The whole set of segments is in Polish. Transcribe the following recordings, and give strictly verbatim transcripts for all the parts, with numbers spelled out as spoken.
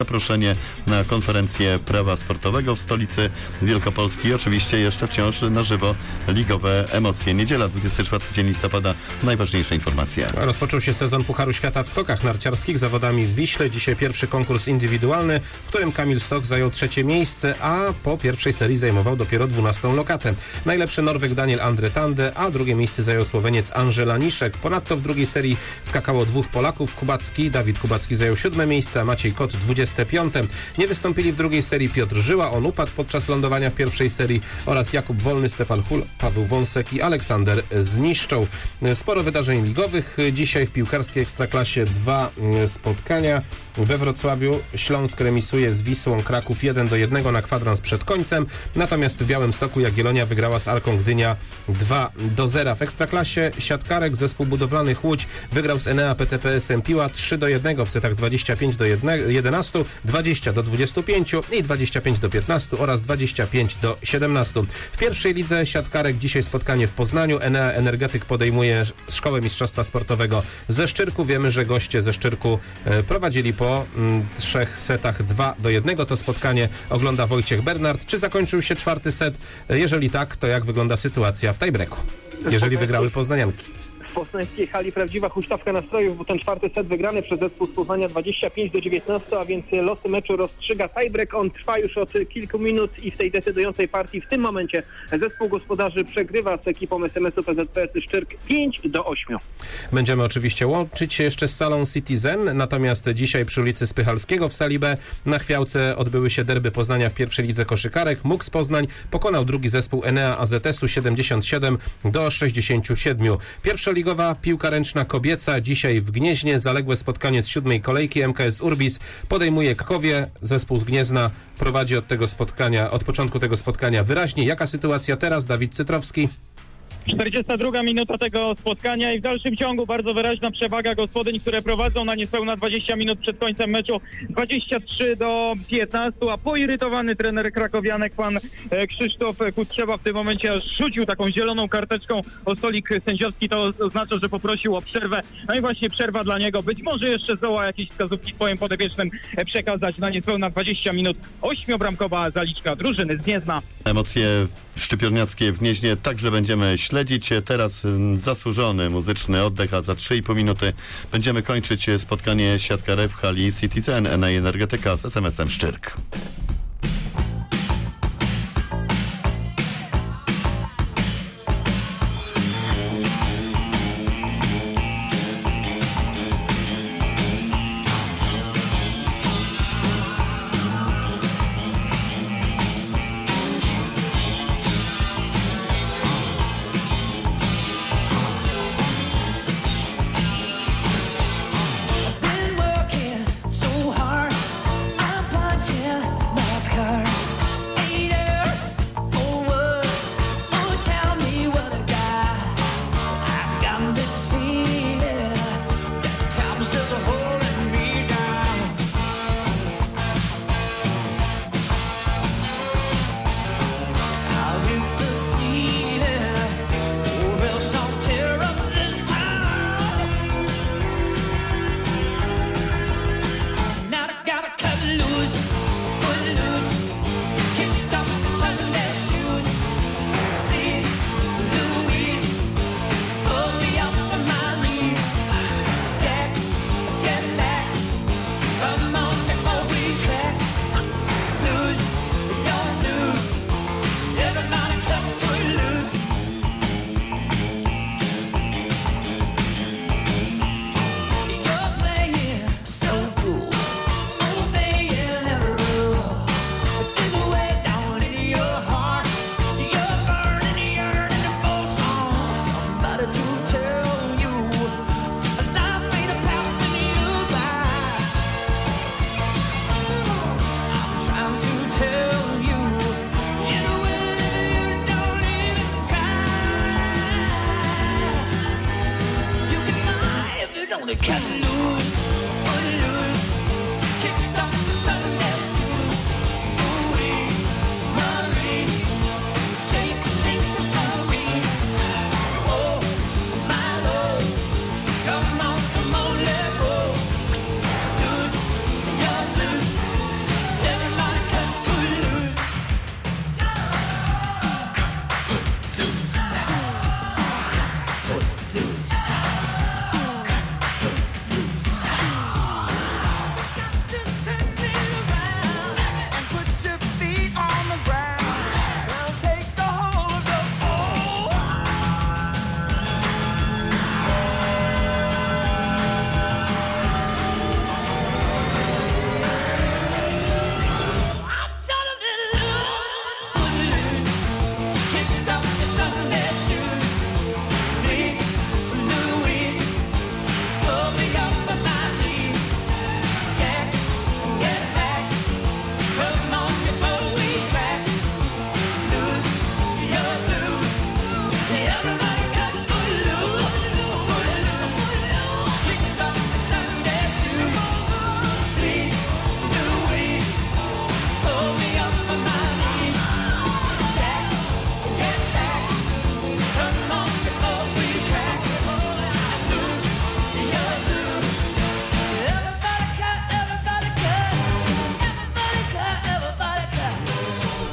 zaproszenie na konferencję prawa sportowego w stolicy Wielkopolski i oczywiście jeszcze wciąż na żywo ligowe emocje. Niedziela, dwudziesty czwarty dzień listopada, najważniejsze informacje. Rozpoczął się sezon Pucharu Świata w skokach narciarskich zawodami w Wiśle. Dzisiaj pierwszy konkurs indywidualny, w którym Kamil Stoch zajął trzecie miejsce, a po pierwszej serii zajmował dopiero dwunastą lokatę. Najlepszy Norweg Daniel Andre Tande, a drugie miejsce zajął Słoweniec Angela Niszek. Ponadto w drugiej serii skakało dwóch Polaków. Kubacki, Dawid Kubacki zajął siódme miejsce, a Maciej Kot dwudzieste piąte. Nie wystąpili w drugiej serii Piotr Żyła, on upadł podczas lądowania w pierwszej serii, oraz Jakub Wolny, Stefan Hul, Paweł Wąsek i Aleksander Zniszczą. Sporo wydarzeń ligowych. Dzisiaj w piłkarskiej Ekstraklasie dwa spotkania. We Wrocławiu Śląsk remisuje z Wisłą Kraków jeden do jednego na kwadrans przed końcem. Natomiast w Białymstoku Jagiellonia wygrała z Arką Gdynia dwa do zera. W Ekstraklasie siatkarek zespół budowlany Łódź wygrał z Enea P T P S M Piła trzy do jednego w setach dwadzieścia pięć do jedenastu, dwadzieścia do dwudziestu pięciu i dwadzieścia pięć do piętnastu oraz dwadzieścia pięć do siedemnastu. W pierwszej lidze siatkarek dzisiaj spotkanie w Poznaniu. Enea Energetyk podejmuje Szkołę Mistrzostwa Sportowego ze Szczyrku. Wiemy, że goście ze Szczyrku prowadzili po mm, trzech setach dwa do jednego. To spotkanie ogląda Wojciech Bernard. Czy zakończył się czwarty set? Jeżeli tak, to jak wygląda sytuacja w tiebreaku, jeżeli wygrały poznanianki? W poznańskiej hali prawdziwa huśtawka nastrojów, bo ten czwarty set wygrany przez zespół z Poznania dwadzieścia pięć do dziewiętnastu, a więc losy meczu rozstrzyga tiebreak. On trwa już od kilku minut i w tej decydującej partii w tym momencie zespół gospodarzy przegrywa z ekipą S M S-u P Z P S Szczyrk pięć do ośmiu. Będziemy oczywiście łączyć się jeszcze z salą Citizen, natomiast dzisiaj przy ulicy Spychalskiego w sali B na Chwiałce odbyły się derby Poznania w pierwszej lidze koszykarek. MUKS Poznań pokonał drugi zespół Enea A Z S-u siedemdziesiąt siedem do sześćdziesięciu siedmiu. Pierwsza ligowa piłka ręczna kobieca. Dzisiaj w Gnieźnie zaległe spotkanie z siódmej kolejki. M K S Urbis podejmuje Krakowie. Zespół z Gniezna prowadzi od tego spotkania, od początku tego spotkania wyraźnie. Jaka sytuacja teraz? Dawid Cytrowski. czterdziesta druga minuta tego spotkania i w dalszym ciągu bardzo wyraźna przewaga gospodyń, które prowadzą na niespełna dwadzieścia minut przed końcem meczu, dwadzieścia trzy do piętnastu, a poirytowany trener krakowianek pan Krzysztof Kutrzewa w tym momencie aż rzucił taką zieloną karteczką o stolik sędziowski. To oznacza, że poprosił o przerwę. No i właśnie przerwa dla niego. Być może jeszcze zdoła jakieś wskazówki swoim podopiecznym przekazać na niespełna dwadzieścia minut. Ośmiobramkowa zaliczka drużyny z Gniezna. Emocje szczypiorniackie w Gnieźnie także będziemy śledzić. Teraz zasłużony muzyczny oddech, a za trzy i pół minuty będziemy kończyć spotkanie siatkarek w hali Citizen. Enea Energetyka z S M S-em Szczyrk.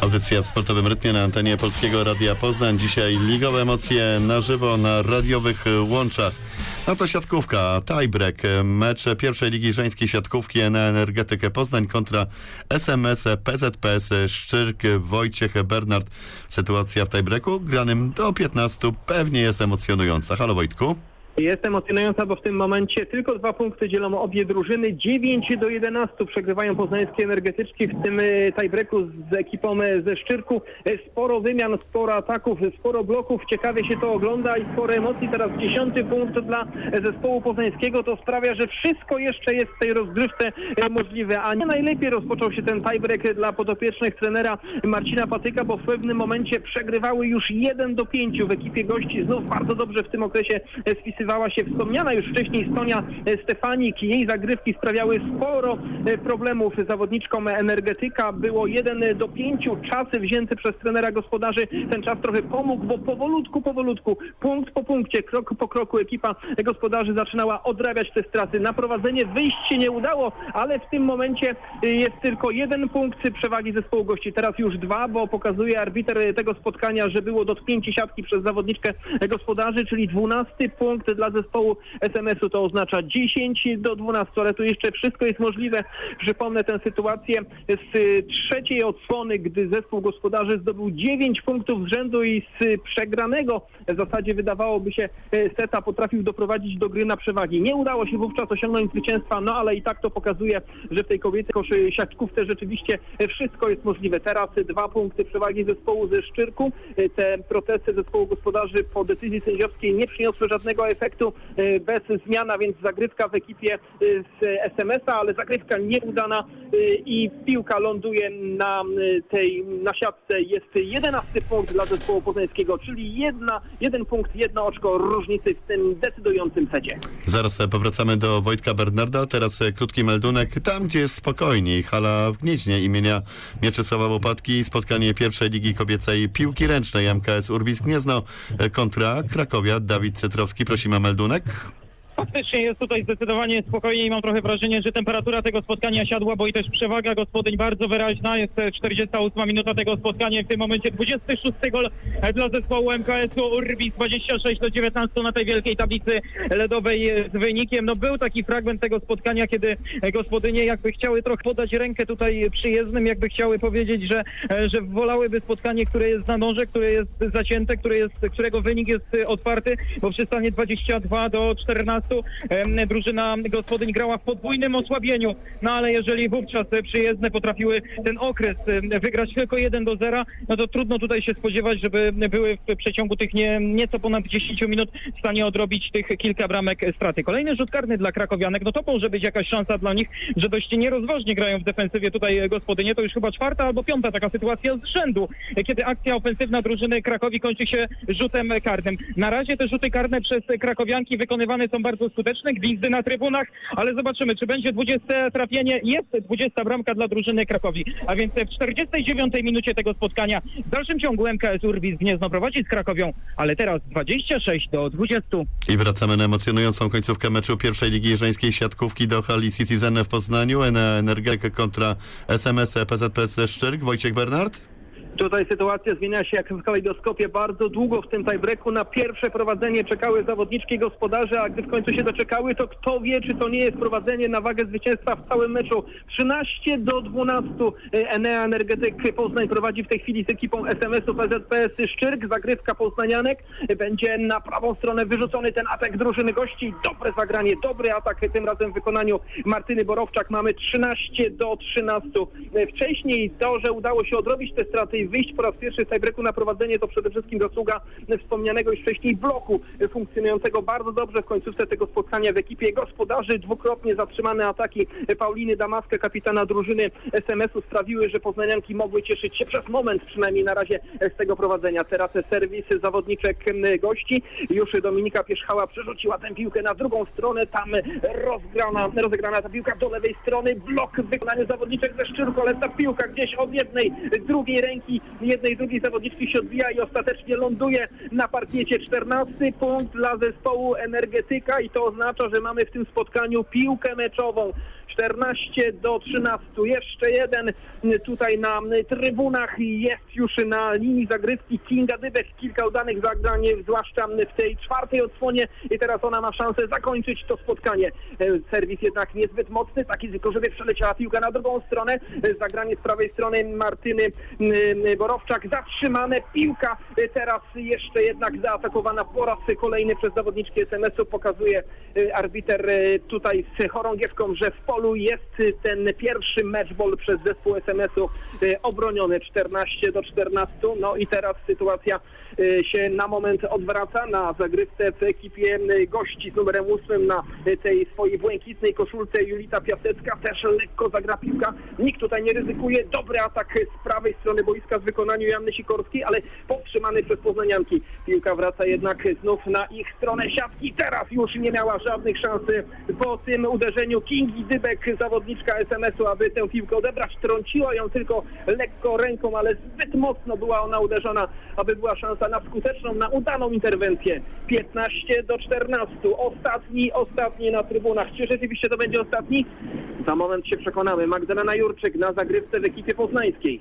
Audycja w sportowym rytmie na antenie Polskiego Radia Poznań. Dzisiaj ligowe emocje na żywo na radiowych łączach. No to siatkówka, tiebreak, mecz pierwszej ligi żeńskiej siatkówki na Energetykę Poznań kontra S M S P Z P S Szczyrk, Wojciech Bernard. Sytuacja w tiebreaku granym do piętnastu pewnie jest emocjonująca. Halo Wojtku. Jest emocjonująca, bo w tym momencie tylko dwa punkty dzielą obie drużyny. dziewięć do jedenastu przegrywają poznańskie energetyczki w tym tiebreaku z ekipą ze Szczyrku. Sporo wymian, sporo ataków, sporo bloków. Ciekawie się to ogląda i sporo emocji. Teraz dziesiąty punkt dla zespołu poznańskiego. To sprawia, że wszystko jeszcze jest w tej rozgrywce możliwe. A nie najlepiej rozpoczął się ten tiebreak dla podopiecznych trenera Marcina Patyka, bo w pewnym momencie przegrywały już jeden do pięciu w ekipie gości. Znów bardzo dobrze w tym okresie spisywała się wspomniana już wcześniej Sonia Stefanik. Jej zagrywki sprawiały sporo problemów zawodniczkom Energetyka. Było jeden do pięciu. Czasy wzięte przez trenera gospodarzy. Ten czas trochę pomógł, bo powolutku, powolutku, punkt po punkcie, krok po kroku ekipa gospodarzy zaczynała odrabiać te straty. Na prowadzenie wyjść się nie udało, ale w tym momencie jest tylko jeden punkt przewagi zespołu gości. Teraz już dwa, bo pokazuje arbiter tego spotkania, że było dotknięcie siatki przez zawodniczkę gospodarzy, czyli dwunasty punkt dla zespołu S M S-u. To oznacza dziesięć do dwunastu, ale tu jeszcze wszystko jest możliwe. Przypomnę tę sytuację z trzeciej odsłony, gdy zespół gospodarzy zdobył dziewięć punktów z rzędu i z przegranego w zasadzie wydawałoby się seta potrafił doprowadzić do gry na przewagi. Nie udało się wówczas osiągnąć zwycięstwa, no ale i tak to pokazuje, że w tej kobiecej koszy siatkówce rzeczywiście wszystko jest możliwe. Teraz dwa punkty przewagi zespołu ze Szczyrku. Te protesty zespołu gospodarzy po decyzji sędziowskiej nie przyniosły żadnego efektu bez zmiana, więc zagrywka w ekipie z S M S-a, ale zagrywka nieudana i piłka ląduje na tej na siatce. Jest jedenasty punkt dla zespołu poznańskiego, czyli jedna, jeden punkt, jedno oczko różnicy w tym decydującym secie. Zaraz powracamy do Wojtka Bernarda. Teraz krótki meldunek. Tam, gdzie jest spokojniej, hala w Gnieźnie imienia Mieczysława Łopatki. Spotkanie pierwszej ligi kobiecej piłki ręcznej M K S Urbis Gniezno kontra Krakowia. Dawid Cetrowski, prosimy o meldunek. Faktycznie jest tutaj zdecydowanie spokojniej i mam trochę wrażenie, że temperatura tego spotkania siadła, bo i też przewaga gospodyń bardzo wyraźna. Jest czterdziesta ósma minuta tego spotkania. W tym momencie dwudziesty szósty gol dla zespołu M K S-u Urbis, dwadzieścia sześć do dziewiętnastu na tej wielkiej tablicy ledowej z wynikiem. No był taki fragment tego spotkania, kiedy gospodynie jakby chciały trochę podać rękę tutaj przyjezdnym, jakby chciały powiedzieć, że, że wolałyby spotkanie, które jest na noże, które jest zacięte, które jest, którego wynik jest otwarty, bo przy stanie dwadzieścia dwa do czternastu drużyna gospodyń grała w podwójnym osłabieniu, no ale jeżeli wówczas przyjezdne potrafiły ten okres wygrać tylko jeden do zera, no to trudno tutaj się spodziewać, żeby były w przeciągu tych nie, nieco ponad dziesięciu minut w stanie odrobić tych kilka bramek straty. Kolejny rzut karny dla krakowianek, no to może być jakaś szansa dla nich, że dość nierozważnie grają w defensywie tutaj gospodynie. To już chyba czwarta albo piąta taka sytuacja z rzędu, kiedy akcja ofensywna drużyny Krakowi kończy się rzutem karnym. Na razie te rzuty karne przez krakowianki wykonywane są bardzo skuteczne, gwizdy na trybunach, ale zobaczymy, czy będzie dwudzieste trafienie. Jest dwudziesta bramka dla drużyny Krakowi, a więc w czterdziestej dziewiątej minucie tego spotkania w dalszym ciągu M K S Urbis Gniezno prowadzi z Krakowią, ale teraz dwadzieścia sześć do dwudziestu. I wracamy na emocjonującą końcówkę meczu pierwszej ligi żeńskiej siatkówki do hali Citizen w Poznaniu. Energetyka kontra S M S P Z P S Szczyrk. Wojciech Bernard? Tutaj sytuacja zmienia się jak w kalejdoskopie. Bardzo długo w tym tiebreaku na pierwsze prowadzenie czekały zawodniczki gospodarze, a gdy w końcu się doczekały, to kto wie, czy to nie jest prowadzenie na wagę zwycięstwa w całym meczu. trzynaście do dwunastu Enea Energetyk Poznań prowadzi w tej chwili z ekipą S M S-u P Z P S Szczyrk. Zagrywka poznanianek. Będzie na prawą stronę wyrzucony ten atak drużyny gości. Dobre zagranie, dobry atak tym razem w wykonaniu Martyny Borowczak. Mamy trzynaście do trzynastu. Wcześniej to, że udało się odrobić te straty i wyjść po raz pierwszy z tiebreaku na prowadzenie, to przede wszystkim zasługa wspomnianego już wcześniej bloku funkcjonującego bardzo dobrze w końcówce tego spotkania w ekipie gospodarzy. Dwukrotnie zatrzymane ataki Pauliny Damaska, kapitana drużyny S M S-u, sprawiły, że poznanianki mogły cieszyć się przez moment, przynajmniej na razie, z tego prowadzenia. Teraz serwis zawodniczek gości. Już Dominika Pierzchała przerzuciła tę piłkę na drugą stronę. Tam rozgrana, rozegrana ta piłka do lewej strony. Blok w wykonaniu zawodniczek ze Szczyrku, ale ta piłka gdzieś od jednej, drugiej ręki jednej, drugiej zawodniczki się odbija i ostatecznie ląduje na parkiecie. czternasty punkt dla zespołu Energetyka i to oznacza, że mamy w tym spotkaniu piłkę meczową. czternaście do trzynastu. Jeszcze jeden tutaj na trybunach jest już na linii zagrywki Kinga Dybek. Kilka udanych zagrań, zwłaszcza w tej czwartej odsłonie i teraz ona ma szansę zakończyć to spotkanie. Serwis jednak niezbyt mocny, taki tylko, żeby przeleciała piłka na drugą stronę. Zagranie z prawej strony Martyny Borowczak zatrzymane. Piłka teraz jeszcze jednak zaatakowana po raz kolejny przez zawodniczki es em esu. Pokazuje arbiter tutaj z chorągiewką, że w polu jest ten pierwszy matchball przez zespół es em esu obroniony. czternaście do czternastu. No i teraz sytuacja się na moment odwraca na zagrywce w ekipie gości z numerem ósmym na tej swojej błękitnej koszulce Julita Piasecka. Też lekko zagra piłka. Nikt tutaj nie ryzykuje. Dobry atak z prawej strony boiska w wykonaniu Joanny Sikorskiej, ale powstrzymany przez poznanianki. Piłka wraca jednak znów na ich stronę siatki. Teraz już nie miała żadnych szans po tym uderzeniu Kingi Dybek, zawodniczka es em esu, aby tę piłkę odebrać. Trąciła ją tylko lekko ręką, ale zbyt mocno była ona uderzona, aby była szansa na skuteczną, na udaną interwencję. piętnaście do czternastu. Ostatni, ostatni na trybunach. Czy rzeczywiście to będzie ostatni? Za moment się przekonamy. Magdalena Jurczyk na zagrywce w ekipie poznańskiej.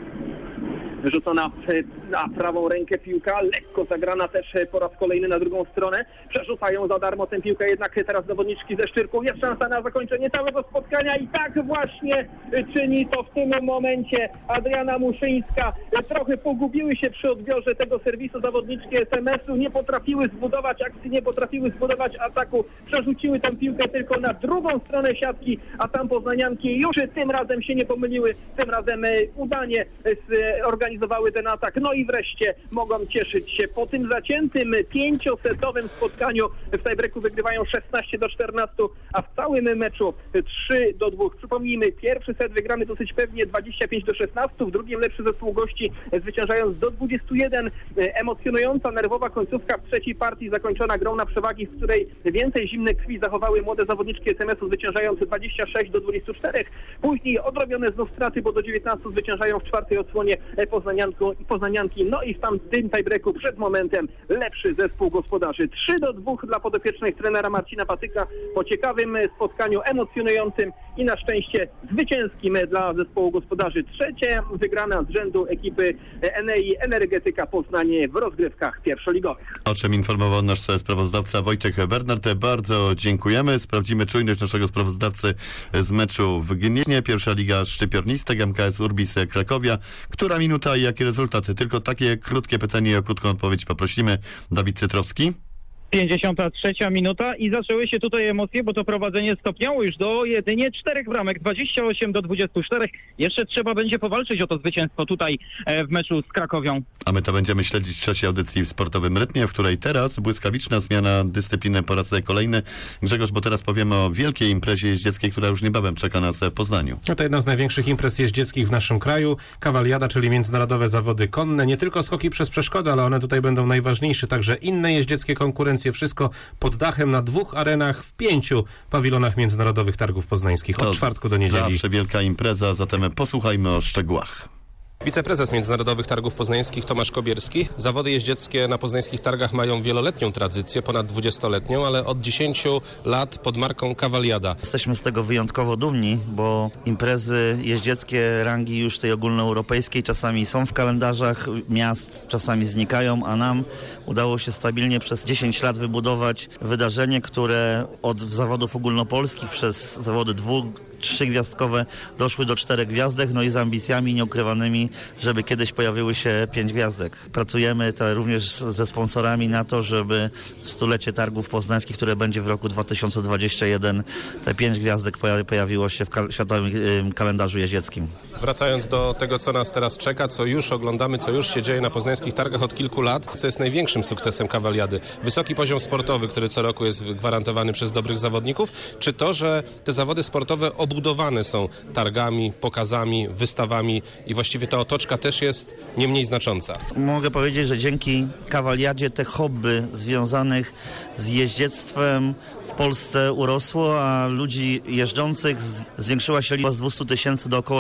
Wyrzucona na prawą rękę piłka, lekko zagrana też po raz kolejny na drugą stronę. Przerzucają za darmo tę piłkę, jednak teraz zawodniczki ze Szczyrku. Jest szansa na zakończenie całego spotkania i tak właśnie czyni to w tym momencie Adriana Muszyńska. Trochę pogubiły się przy odbiorze tego serwisu zawodniczki es em esu. Nie potrafiły zbudować akcji, nie potrafiły zbudować ataku. Przerzuciły tę piłkę tylko na drugą stronę siatki, a tam poznanianki już tym razem się nie pomyliły. Tym razem udanie zorganizowały ten atak. No i wreszcie mogą cieszyć się. Po tym zaciętym pięciosetowym spotkaniu w tiebreaku wygrywają szesnaście do czternastu, a w całym meczu trzy do dwóch. Przypomnijmy, pierwszy set wygrany dosyć pewnie dwadzieścia pięć do szesnastu, w drugim lepszy zespół gości, zwyciężając do dwudziestu jeden. Emocjonująca, nerwowa końcówka w trzeciej partii zakończona grą na przewagi, w której więcej zimnej krwi zachowały młode zawodniczki es em esu, zwyciężając dwadzieścia sześć do dwudziestu czterech. Później odrobione znów straty, bo do dziewiętnastu zwyciężają w czwartej odsłonie Poznanianki, Poznanianki. No i w tamtym tiebreaku przed momentem lepszy zespół gospodarzy. trzy do dwóch dla podopiecznych trenera Marcina Patyka po ciekawym spotkaniu, emocjonującym i na szczęście zwycięskim dla zespołu gospodarzy. Trzecie wygrana z rzędu ekipy Enei Energetyka Poznanie w rozgrywkach pierwszoligowych. O czym informował nasz sprawozdawca Wojciech Bernard. Bardzo dziękujemy. Sprawdzimy czujność naszego sprawozdawcy z meczu w Gnieźnie. Pierwsza liga szczypiornistek, em ka es Urbis Krakowia. Która minuta i jakie rezultaty? Tylko takie krótkie pytanie i o krótką odpowiedź poprosimy. Dawid Cytrowski. pięćdziesiąta trzecia minuta i zaczęły się tutaj emocje, bo to prowadzenie stopniało już do jedynie czterech bramek, dwadzieścia osiem do dwudziestu czterech. Jeszcze trzeba będzie powalczyć o to zwycięstwo tutaj w meczu z Krakowią. A my to będziemy śledzić w trzeciej audycji w Sportowym Rytmie, w której teraz błyskawiczna zmiana dyscypliny po raz kolejny. Grzegorz, bo teraz powiemy o wielkiej imprezie jeździeckiej, która już niebawem czeka nas w Poznaniu. No to jedna z największych imprez jeździeckich w naszym kraju. Kawaliada, czyli międzynarodowe zawody konne. Nie tylko skoki przez przeszkody, ale one tutaj będą najważniejsze. Także inne jeździeckie konkurencje. Wszystko pod dachem na dwóch arenach w pięciu pawilonach Międzynarodowych Targów Poznańskich. Od to czwartku do niedzieli. Zawsze wielka impreza, zatem posłuchajmy o szczegółach. Wiceprezes Międzynarodowych Targów Poznańskich Tomasz Kobierski. Zawody jeździeckie na poznańskich targach mają wieloletnią tradycję, ponad dwudziestoletnią, ale od dziesięciu lat pod marką Kawaliada. Jesteśmy z tego wyjątkowo dumni, bo imprezy jeździeckie rangi już tej ogólnoeuropejskiej czasami są w kalendarzach miast, czasami znikają, a nam udało się stabilnie przez dziesięć lat wybudować wydarzenie, które od zawodów ogólnopolskich przez zawody dwu, trzygwiazdkowe doszły do czterech gwiazdek, no i z ambicjami nieukrywanymi, żeby kiedyś pojawiły się pięć gwiazdek. Pracujemy to również ze sponsorami na to, żeby w stulecie targów poznańskich, które będzie w roku dwa tysiące dwudziestym pierwszym, te pięć gwiazdek pojawiło się w kal- światowym y, kalendarzu jeździeckim. Wracając do tego, co nas teraz czeka, co już oglądamy, co już się dzieje na poznańskich targach od kilku lat, co jest największym sukcesem Kawaliady. Wysoki poziom sportowy, który co roku jest gwarantowany przez dobrych zawodników, czy to, że te zawody sportowe obudowane są targami, pokazami, wystawami i właściwie ta otoczka też jest nie mniej znacząca. Mogę powiedzieć, że dzięki Kawaliadzie te hobby związanych z jeździectwem w Polsce urosło, a ludzi jeżdżących zwiększyła się liczba z dwustu tysięcy do około sześciuset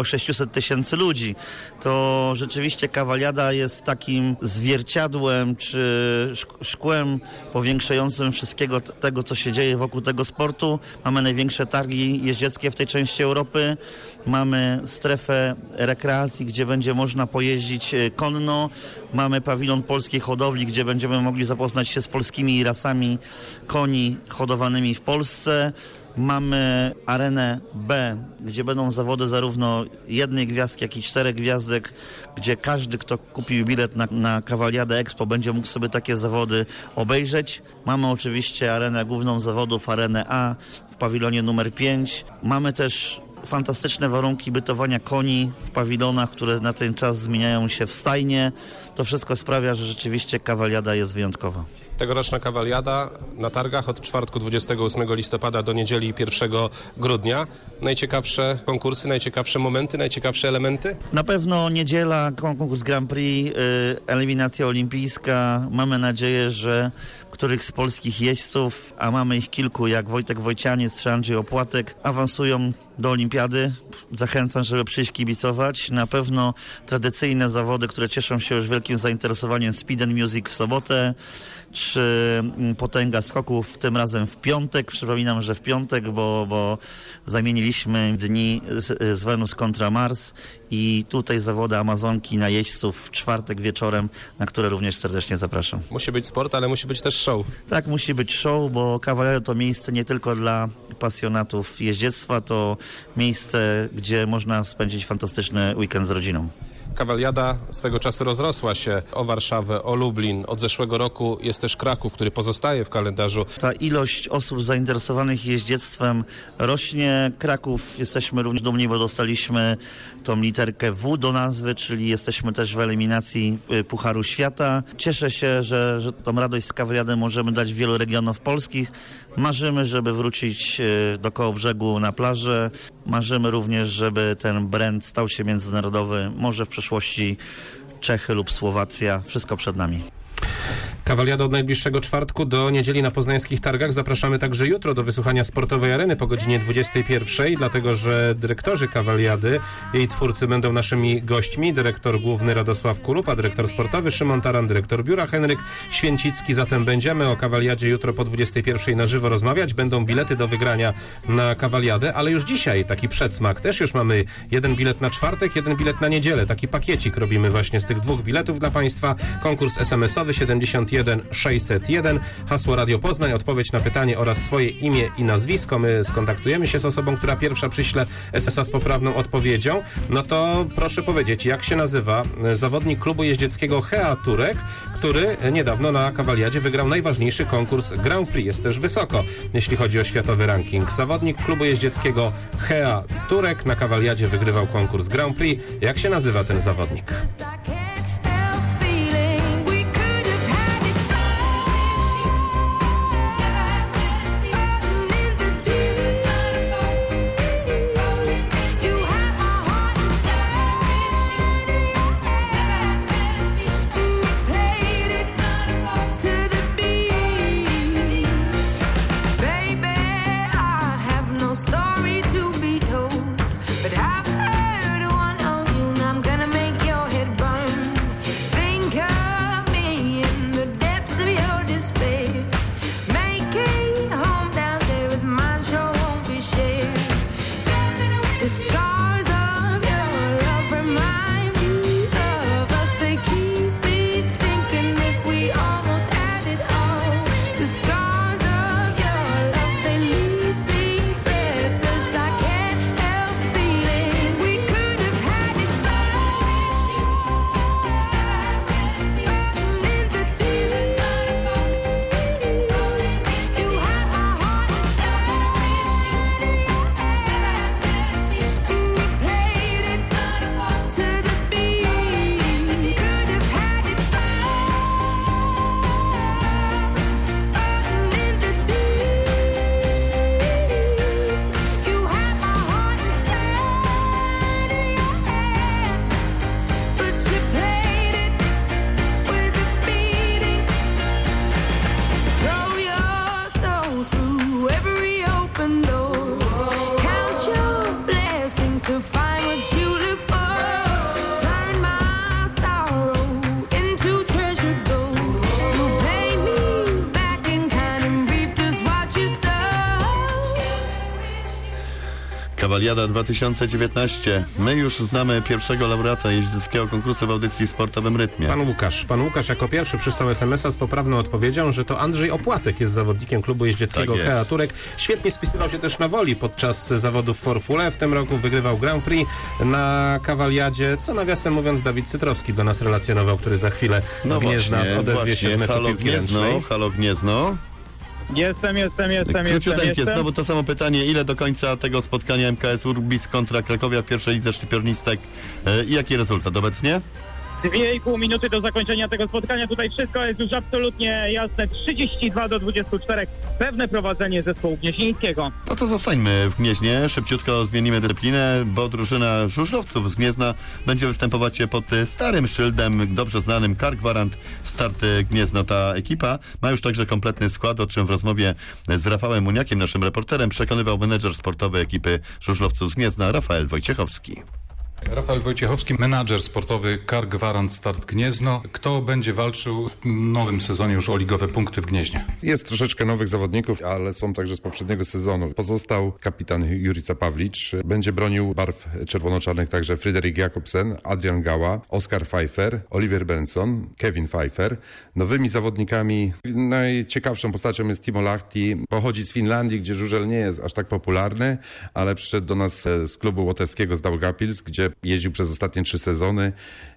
kilkaset tysięcy ludzi. To rzeczywiście kawaliada jest takim zwierciadłem czy szkłem powiększającym wszystkiego tego, co się dzieje wokół tego sportu. Mamy największe targi jeździeckie w tej części Europy. Mamy strefę rekreacji, gdzie będzie można pojeździć konno. Mamy pawilon polskiej hodowli, gdzie będziemy mogli zapoznać się z polskimi rasami koni hodowanymi w Polsce. Mamy arenę B, gdzie będą zawody zarówno jednej gwiazdki, jak i czterech gwiazdek, gdzie każdy, kto kupił bilet na, na Kawaliadę Expo, będzie mógł sobie takie zawody obejrzeć. Mamy oczywiście arenę główną zawodów, arenę A w pawilonie numer pięć. Mamy też fantastyczne warunki bytowania koni w pawilonach, które na ten czas zmieniają się w stajnie. To wszystko sprawia, że rzeczywiście Kawaliada jest wyjątkowa. Tegoroczna kawaliada na targach od czwartku dwudziestego ósmego listopada do niedzieli pierwszego grudnia. Najciekawsze konkursy, najciekawsze momenty, najciekawsze elementy? Na pewno niedziela, konkurs Grand Prix, y, eliminacja olimpijska. Mamy nadzieję, że których z polskich jeźdźców, a mamy ich kilku, jak Wojtek Wojcianiec czy Andrzej Opłatek, awansują do olimpiady. Zachęcam, żeby przyjść kibicować. Na pewno tradycyjne zawody, które cieszą się już wielkim zainteresowaniem, Speed and Music w sobotę, czy potęga skoków tym razem w piątek. Przypominam, że w piątek, bo, bo zamieniliśmy dni z, z Wenus kontra Mars i tutaj zawody Amazonki na jeźdźców w czwartek wieczorem, na które również serdecznie zapraszam. Musi być sport, ale musi być też show. Tak, musi być show, bo Kawaliada to miejsce nie tylko dla pasjonatów jeździectwa, to miejsce, gdzie można spędzić fantastyczny weekend z rodziną. Kawaliada swego czasu rozrosła się o Warszawę, o Lublin. Od zeszłego roku jest też Kraków, który pozostaje w kalendarzu. Ta ilość osób zainteresowanych jeździectwem rośnie. Kraków jesteśmy również dumni, bo dostaliśmy tą literkę W do nazwy, czyli jesteśmy też w eliminacji Pucharu Świata. Cieszę się, że, że tą radość z Kawaliady możemy dać wielu regionów polskich. Marzymy, żeby wrócić do Kołobrzegu na plażę. Marzymy również, żeby ten brand stał się międzynarodowy. Może w przyszłości Czechy lub Słowacja. Wszystko przed nami. Kawaliada od najbliższego czwartku do niedzieli na poznańskich targach. Zapraszamy także jutro do wysłuchania Sportowej Areny po godzinie dwudziestej pierwszej, dlatego że dyrektorzy Kawaliady, jej twórcy będą naszymi gośćmi. Dyrektor główny Radosław Kulupa, dyrektor sportowy Szymon Taran, dyrektor biura Henryk Święcicki. Zatem będziemy o Kawaliadzie jutro po dwudziestej pierwszej na żywo rozmawiać. Będą bilety do wygrania na Kawaliadę, ale już dzisiaj taki przedsmak. Też już mamy jeden bilet na czwartek, jeden bilet na niedzielę. Taki pakiecik robimy właśnie z tych dwóch biletów dla Państwa. Konkurs es em es owy siedemdziesiąt jeden sześćset jeden, hasło Radio Poznań, odpowiedź na pytanie oraz swoje imię i nazwisko. My skontaktujemy się z osobą, która pierwsza przyśle es em es a z poprawną odpowiedzią. No to proszę powiedzieć, jak się nazywa zawodnik klubu jeździeckiego Hea Turek, który niedawno na Kawaliadzie wygrał najważniejszy konkurs Grand Prix. Jest też wysoko, jeśli chodzi o światowy ranking. Zawodnik klubu jeździeckiego Hea Turek na Kawaliadzie wygrywał konkurs Grand Prix. Jak się nazywa ten zawodnik? But I've heard one on you, and I'm gonna make your head run. Kawaliada dwa tysiące dziewiętnaście. My już znamy pierwszego laureata jeździeckiego konkursu w audycji w sportowym rytmie. Pan Łukasz. Pan Łukasz jako pierwszy przysłał es em es a z poprawną odpowiedzią, że to Andrzej Opłatek jest zawodnikiem klubu jeździeckiego Tak jest. Kea Turek. Świetnie spisywał się też na woli podczas zawodów w Forfule. W tym roku wygrywał Grand Prix na Kawaliadzie, co nawiasem mówiąc Dawid Cytrowski do nas relacjonował, który za chwilę No z Gniezna właśnie, odezwie właśnie. się z meczu Halo piłki Gniezno, ręcznej. halo Gniezno. Jestem, jestem, jestem, jestem, Króciuteńkie, jestem. znowu to samo pytanie. Ile do końca tego spotkania M K S Urbis kontra Krakowia w pierwszej lidze szczypiornistek e, i jaki rezultat obecnie? Dwie i pół minuty do zakończenia tego spotkania. Tutaj wszystko jest już absolutnie jasne. trzydzieści dwa do dwudziestu czterech. Pewne prowadzenie zespołu gnieźnieńskiego. No to zostańmy w Gnieźnie. Szybciutko zmienimy dyscyplinę, bo drużyna żużlowców z Gniezna będzie występować pod starym szyldem, dobrze znanym Car Gwarant Start Gniezno. Ta ekipa ma już także kompletny skład, o czym w rozmowie z Rafałem Muniakiem, naszym reporterem, przekonywał menedżer sportowy ekipy żużlowców z Gniezna, Rafael Wojciechowski. Rafał Wojciechowski, menadżer sportowy Car Gwarant Start Gniezno. Kto będzie walczył w nowym sezonie już o ligowe punkty w Gnieźnie? Jest troszeczkę nowych zawodników, ale są także z poprzedniego sezonu. Pozostał kapitan Jurica Pawlicz. Będzie bronił barw czerwono-czarnych także Fryderyk Jakobsen, Adrian Gała, Oskar Pfeiffer, Oliver Benson, Kevin Pfeiffer. Nowymi zawodnikami najciekawszą postacią jest Timo Lahti. Pochodzi z Finlandii, gdzie żużel nie jest aż tak popularny, ale przyszedł do nas z klubu łotewskiego z Daugavpils, gdzie jeździł przez ostatnie trzy sezony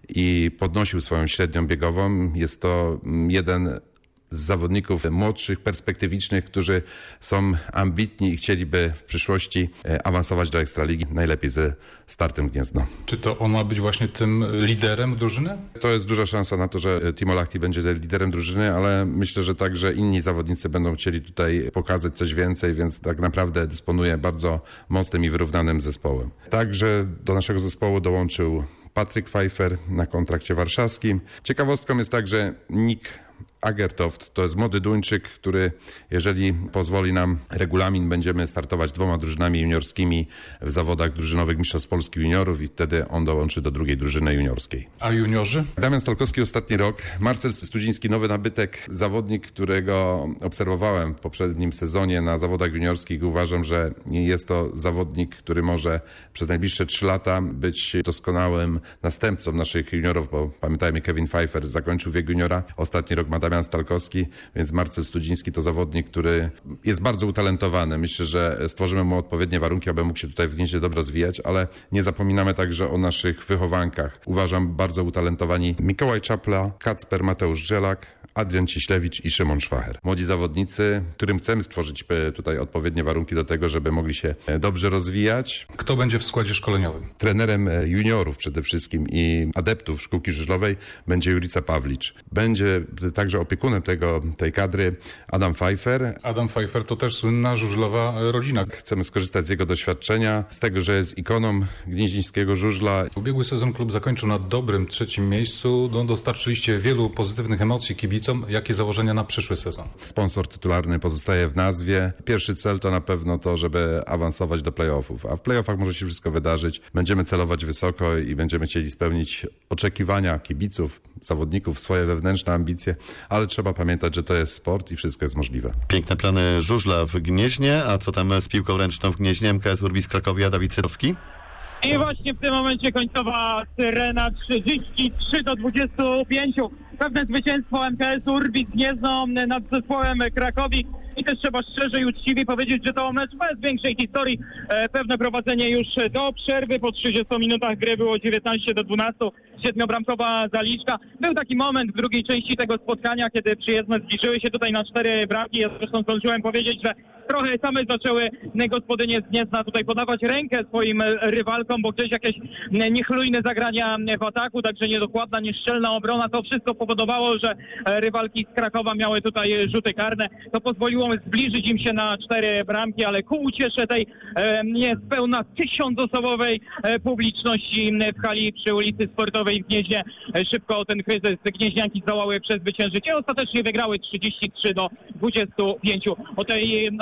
i podnosił swoją średnią biegową. Jest to jeden z zawodników młodszych, perspektywicznych, którzy są ambitni i chcieliby w przyszłości awansować do Ekstraligi, najlepiej ze Startem Gniezno. Czy to on ma być właśnie tym liderem drużyny? To jest duża szansa na to, że Timo Lahti będzie liderem drużyny, ale myślę, że także inni zawodnicy będą chcieli tutaj pokazać coś więcej, więc tak naprawdę dysponuje bardzo mocnym i wyrównanym zespołem. Także do naszego zespołu dołączył Patryk Pfeiffer na kontrakcie warszawskim. Ciekawostką jest także Nick Agertoft, to jest młody Duńczyk, który, jeżeli pozwoli nam regulamin, będziemy startować dwoma drużynami juniorskimi w zawodach drużynowych Mistrzostw Polski Juniorów i wtedy on dołączy do drugiej drużyny juniorskiej. A juniorzy? Damian Stalkowski ostatni rok, Marcel Studziński nowy nabytek, zawodnik, którego obserwowałem w poprzednim sezonie na zawodach juniorskich. Uważam, że jest to zawodnik, który może przez najbliższe trzy lata być doskonałym następcą naszych juniorów, bo pamiętajmy, Kevin Pfeiffer zakończył wiek juniora, ostatni rok ma Damian Stalkowski, więc Marcel Studziński to zawodnik, który jest bardzo utalentowany. Myślę, że stworzymy mu odpowiednie warunki, aby mógł się tutaj w Gnieźnie dobrze rozwijać, ale nie zapominamy także o naszych wychowankach. Uważam, bardzo utalentowani Mikołaj Czapla, Kacper Mateusz Żelak, Adrian Ciślewicz i Szymon Szwacher. Młodzi zawodnicy, którym chcemy stworzyć tutaj odpowiednie warunki do tego, żeby mogli się dobrze rozwijać. Kto będzie w składzie szkoleniowym? Trenerem juniorów przede wszystkim i adeptów szkółki żużlowej będzie Jurica Pawlicz. Będzie także opiekunem tego, tej kadry Adam Pfeiffer. Adam Pfeiffer to też słynna żużlowa rodzina. Chcemy skorzystać z jego doświadczenia, z tego, że jest ikoną gnieźnieńskiego żużla. Ubiegły sezon klub zakończył na dobrym trzecim miejscu. No, dostarczyliście wielu pozytywnych emocji kibicom. Jakie założenia na przyszły sezon? Sponsor tytularny pozostaje w nazwie. Pierwszy cel to na pewno to, żeby awansować do playoffów. A w playoffach może się wszystko wydarzyć. Będziemy celować wysoko i będziemy chcieli spełnić oczekiwania kibiców, zawodników, swoje wewnętrzne ambicje, ale trzeba pamiętać, że to jest sport i wszystko jest możliwe. Piękne plany żużla w Gnieźnie, a co tam z piłką ręczną w Gnieźnie? M K S Urbis Krakowia, Dawid Cytrowski. I właśnie w tym momencie końcowa syrena trzydzieści trzy do dwudziestu pięciu. Pewne zwycięstwo M K S Urbis Gniezno nad zespołem Krakowi. I też trzeba szczerze i uczciwie powiedzieć, że to mecz bez większej historii. E, pewne prowadzenie już do przerwy. Po trzydziestu minutach gry było dziewiętnaście do dwunastu. Siedmiobramkowa zaliczka. Był taki moment w drugiej części tego spotkania, kiedy przyjezdne zbliżyły się tutaj na cztery bramki. Ja zresztą zdążyłem powiedzieć, że trochę same zaczęły gospodynie z Gniezna tutaj podawać rękę swoim rywalkom, bo gdzieś jakieś niechlujne zagrania w ataku, także niedokładna, nieszczelna obrona. To wszystko powodowało, że rywalki z Krakowa miały tutaj rzuty karne. To pozwoliło zbliżyć im się na cztery bramki, ale ku uciesze tej e, niespełna tysiącosobowej e, publiczności w hali przy ulicy Sportowej w Gnieźnie e, szybko ten kryzys gnieźnianki zdołały przezwyciężyć i ostatecznie wygrały trzydzieści trzy do dwudziestu pięciu. O tej, o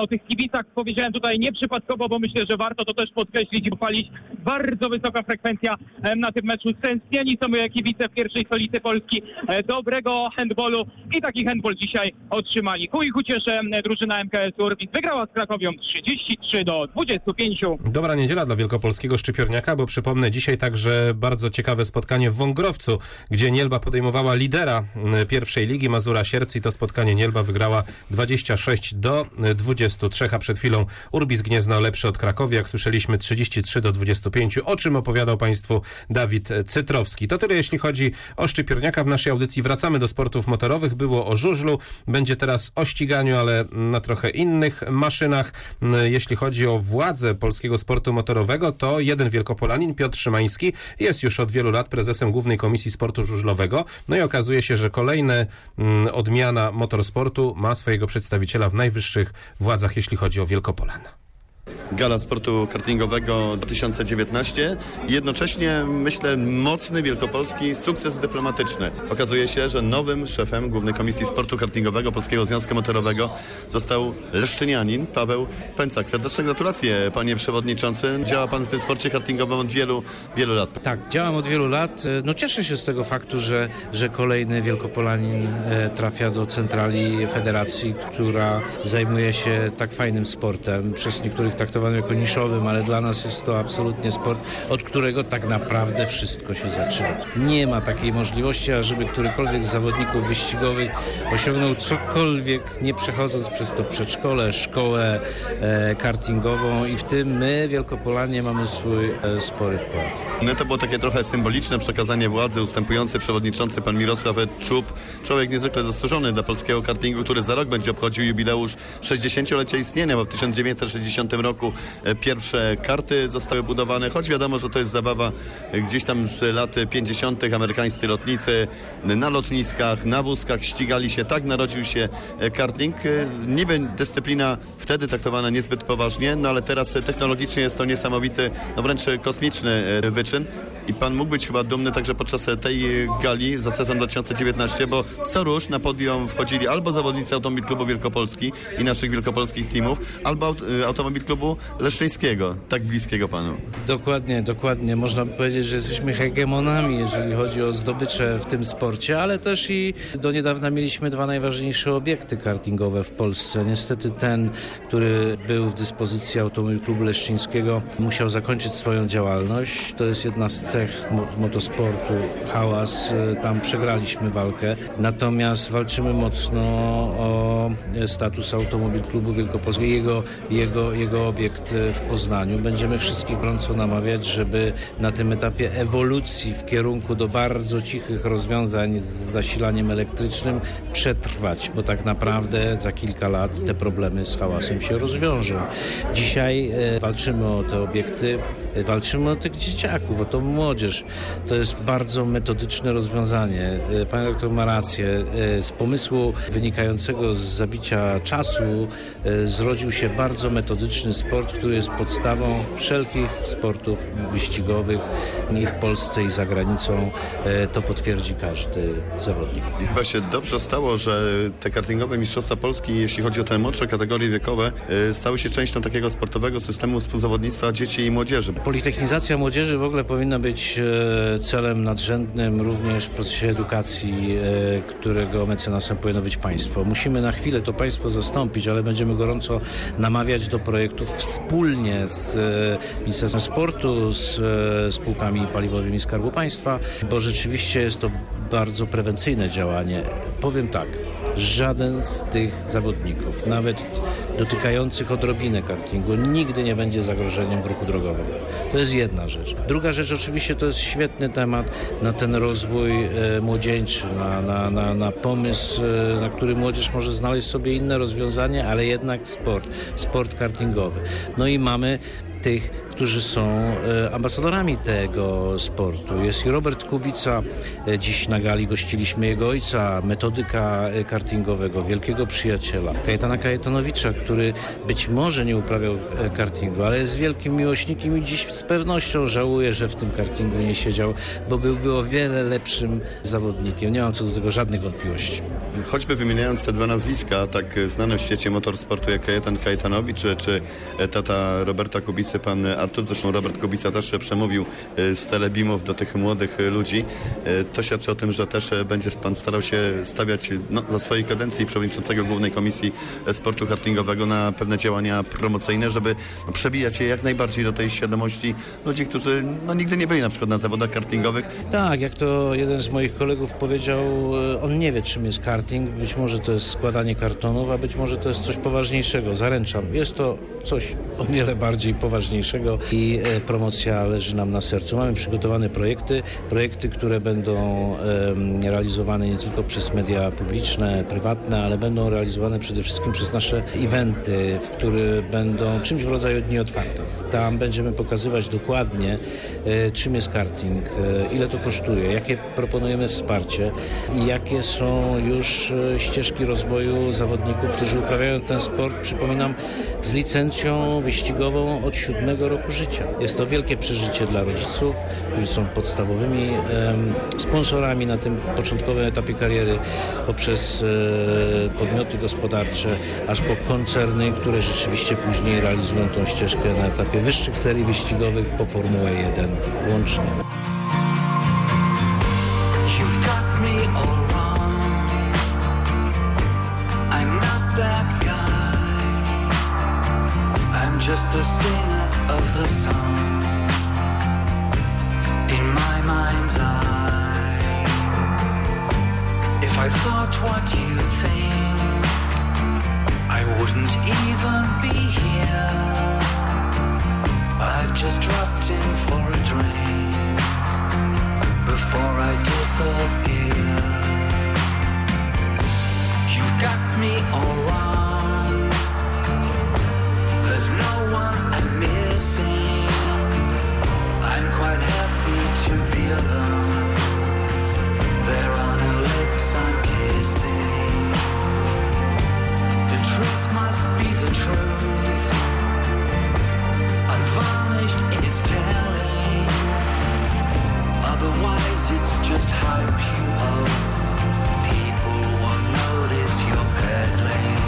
tych kibicach powiedziałem tutaj nieprzypadkowo, bo myślę, że warto to też podkreślić i pochwalić. Bardzo wysoka frekwencja na tym meczu. Stęsknieni są moje kibice w pierwszej stolicy Polski. Dobrego handballu i taki handball dzisiaj otrzymali. Ku ich uciesze drużyna M K S Urbis wygrała z Krakowią trzydzieści trzy do dwudziestu pięciu. Dobra niedziela dla wielkopolskiego szczypiorniaka, bo przypomnę dzisiaj także bardzo ciekawe spotkanie w Wągrowcu, gdzie Nielba podejmowała lidera pierwszej ligi Mazura Sierpc i to spotkanie Nielba wygrała dwadzieścia sześć do dwudziestu trzech, a przed chwilą Urbis Gniezno lepszy od Krakowi, jak słyszeliśmy trzydzieści trzy do dwudziestu pięciu, o czym opowiadał Państwu Dawid Cytrowski. To tyle jeśli chodzi o szczypiorniaka. W naszej audycji wracamy do sportów motorowych. Było o żużlu, będzie teraz o ściganiu, ale na trochę innych maszynach. Jeśli chodzi o władzę polskiego sportu motorowego, to jeden wielkopolanin, Piotr Szymański, jest już od wielu lat prezesem Głównej Komisji Sportu Żużlowego. No i okazuje się, że kolejna odmiana motorsportu ma swojego przedstawiciela w najwyższych władzach, jeśli chodzi o Wielkopolan. Gala Sportu Kartingowego dwa tysiące dziewiętnaście. Jednocześnie, myślę, mocny wielkopolski sukces dyplomatyczny. Okazuje się, że nowym szefem Głównej Komisji Sportu Kartingowego Polskiego Związku Motorowego został leszczynianin Paweł Pęcak. Serdeczne gratulacje, panie przewodniczący. Działa pan w tym sporcie kartingowym od wielu, wielu lat. Tak, działam od wielu lat. No cieszę się z tego faktu, że, że kolejny wielkopolanin trafia do centrali federacji, która zajmuje się tak fajnym sportem. Przez niektórych traktowany jako niszowym, ale dla nas jest to absolutnie sport, od którego tak naprawdę wszystko się zaczyna. Nie ma takiej możliwości, ażeby którykolwiek z zawodników wyścigowych osiągnął cokolwiek, nie przechodząc przez to przedszkole, szkołę e, kartingową i w tym my, Wielkopolanie, mamy swój e, spory wkład. No to było takie trochę symboliczne przekazanie władzy. Ustępujący przewodniczący pan Mirosław Czub, człowiek niezwykle zasłużony dla polskiego kartingu, który za rok będzie obchodził jubileusz sześćdziesięciolecia istnienia, bo w tysiąc dziewięćset sześćdziesiątym roku pierwsze karty zostały budowane, choć wiadomo, że to jest zabawa gdzieś tam z lat pięćdziesiątych. Amerykańscy lotnicy na lotniskach, na wózkach ścigali się. Tak narodził się karting. Niby dyscyplina wtedy traktowana niezbyt poważnie, no ale teraz technologicznie jest to niesamowity, no wręcz kosmiczny wyczyn. I pan mógł być chyba dumny także podczas tej gali za sezon dwa tysiące dziewiętnasty, bo co rusz na podium wchodzili albo zawodnicy Automobil Klubu Wielkopolski i naszych wielkopolskich teamów, albo Automobil Klubu Leszczyńskiego, tak bliskiego panu. Dokładnie, dokładnie. Można by powiedzieć, że jesteśmy hegemonami, jeżeli chodzi o zdobycze w tym sporcie, ale też i do niedawna mieliśmy dwa najważniejsze obiekty kartingowe w Polsce. Niestety ten, który był w dyspozycji Automobil Klubu Leszczyńskiego, musiał zakończyć swoją działalność. To jest jedna z cech motosportu, hałas, tam przegraliśmy walkę, natomiast walczymy mocno o status Automobil Klubu Wielkopolskiego, jego, jego, jego obiekt w Poznaniu. Będziemy wszystkich gorąco namawiać, żeby na tym etapie ewolucji w kierunku do bardzo cichych rozwiązań z zasilaniem elektrycznym przetrwać, bo tak naprawdę za kilka lat te problemy z hałasem się rozwiążą. Dzisiaj e, walczymy o te obiekty, e, walczymy o tych dzieciaków, o tą młodzież. To jest bardzo metodyczne rozwiązanie. Pan doktor ma rację. Z pomysłu wynikającego z zabicia czasu zrodził się bardzo metodyczny sport, który jest podstawą wszelkich sportów wyścigowych i w Polsce i za granicą. To potwierdzi każdy zawodnik. I chyba się dobrze stało, że te kartingowe mistrzostwa Polski, jeśli chodzi o te młodsze kategorie wiekowe, stały się częścią takiego sportowego systemu współzawodnictwa dzieci i młodzieży. Politechnizacja młodzieży w ogóle powinna być celem nadrzędnym również w procesie edukacji, którego mecenasem powinno być państwo. Musimy na chwilę to państwo zastąpić, ale będziemy gorąco namawiać do projektów wspólnie z Ministerstwem Sportu, z spółkami paliwowymi Skarbu Państwa, bo rzeczywiście jest to bardzo prewencyjne działanie. Powiem tak, żaden z tych zawodników, nawet dotykających odrobinę kartingu, nigdy nie będzie zagrożeniem w ruchu drogowym. To jest jedna rzecz. Druga rzecz oczywiście to jest świetny temat na ten rozwój e, młodzieńczy, na, na, na, na pomysł, e, na który młodzież może znaleźć sobie inne rozwiązanie, ale jednak sport, sport kartingowy. No i mamy tych, którzy są ambasadorami tego sportu. Jest i Robert Kubica, dziś na gali gościliśmy jego ojca, metodyka kartingowego, wielkiego przyjaciela, Kajetana Kajetanowicza, który być może nie uprawiał kartingu, ale jest wielkim miłośnikiem i dziś z pewnością żałuje, że w tym kartingu nie siedział, bo byłby o wiele lepszym zawodnikiem. Nie mam co do tego żadnych wątpliwości. Choćby wymieniając te dwa nazwiska, tak znane w świecie motorsportu jak Kajetan Kajetanowicz, czy, czy tata Roberta Kubicy, pan Artur, zresztą Robert Kubica też przemówił z telebimów do tych młodych ludzi. To świadczy o tym, że też będzie pan starał się stawiać no, za swojej kadencji przewodniczącego Głównej Komisji Sportu Kartingowego na pewne działania promocyjne, żeby no, przebijać je jak najbardziej do tej świadomości ludzi, którzy no, nigdy nie byli na przykład na zawodach kartingowych. Tak, jak to jeden z moich kolegów powiedział, on nie wie, czym jest karting. Być może to jest składanie kartonów, a być może to jest coś poważniejszego. Zaręczam. Jest to coś o wiele bardziej poważniejszego i e, promocja leży nam na sercu. Mamy przygotowane projekty, projekty, które będą e, realizowane nie tylko przez media publiczne, prywatne, ale będą realizowane przede wszystkim przez nasze eventy, w które będą czymś w rodzaju dni otwartych. Tam będziemy pokazywać dokładnie, e, czym jest karting, e, ile to kosztuje, jakie proponujemy wsparcie i jakie są już e, ścieżki rozwoju zawodników, którzy uprawiają ten sport, przypominam, z licencją wyścigową od siódmego roku życia. Jest to wielkie przeżycie dla rodziców, którzy są podstawowymi e, sponsorami na tym początkowym etapie kariery, poprzez e, podmioty gospodarcze, aż po koncerny, które rzeczywiście później realizują tą ścieżkę na etapie wyższych serii wyścigowych po Formułę jeden włącznie. Just the singer of the song in my mind's eye. If I thought what you think, I wouldn't even be here. I've just dropped in for a drink before I disappear. You've got me all wrong. There's no one I'm missing. I'm quite happy to be alone. There are no lips I'm kissing. The truth must be the truth, unvarnished in its telling. Otherwise it's just hype you hope. People won't notice you're peddling.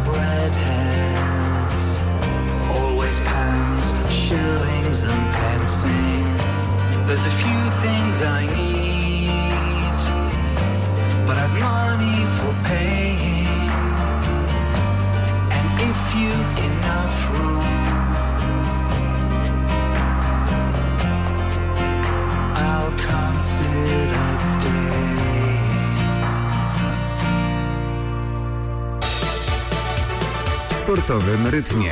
breadheads, always pounds, shillings and pensing. There's a few things I need, but I've money for paying. And if you've enough room, I'll consider staying. W sportowym rytmie.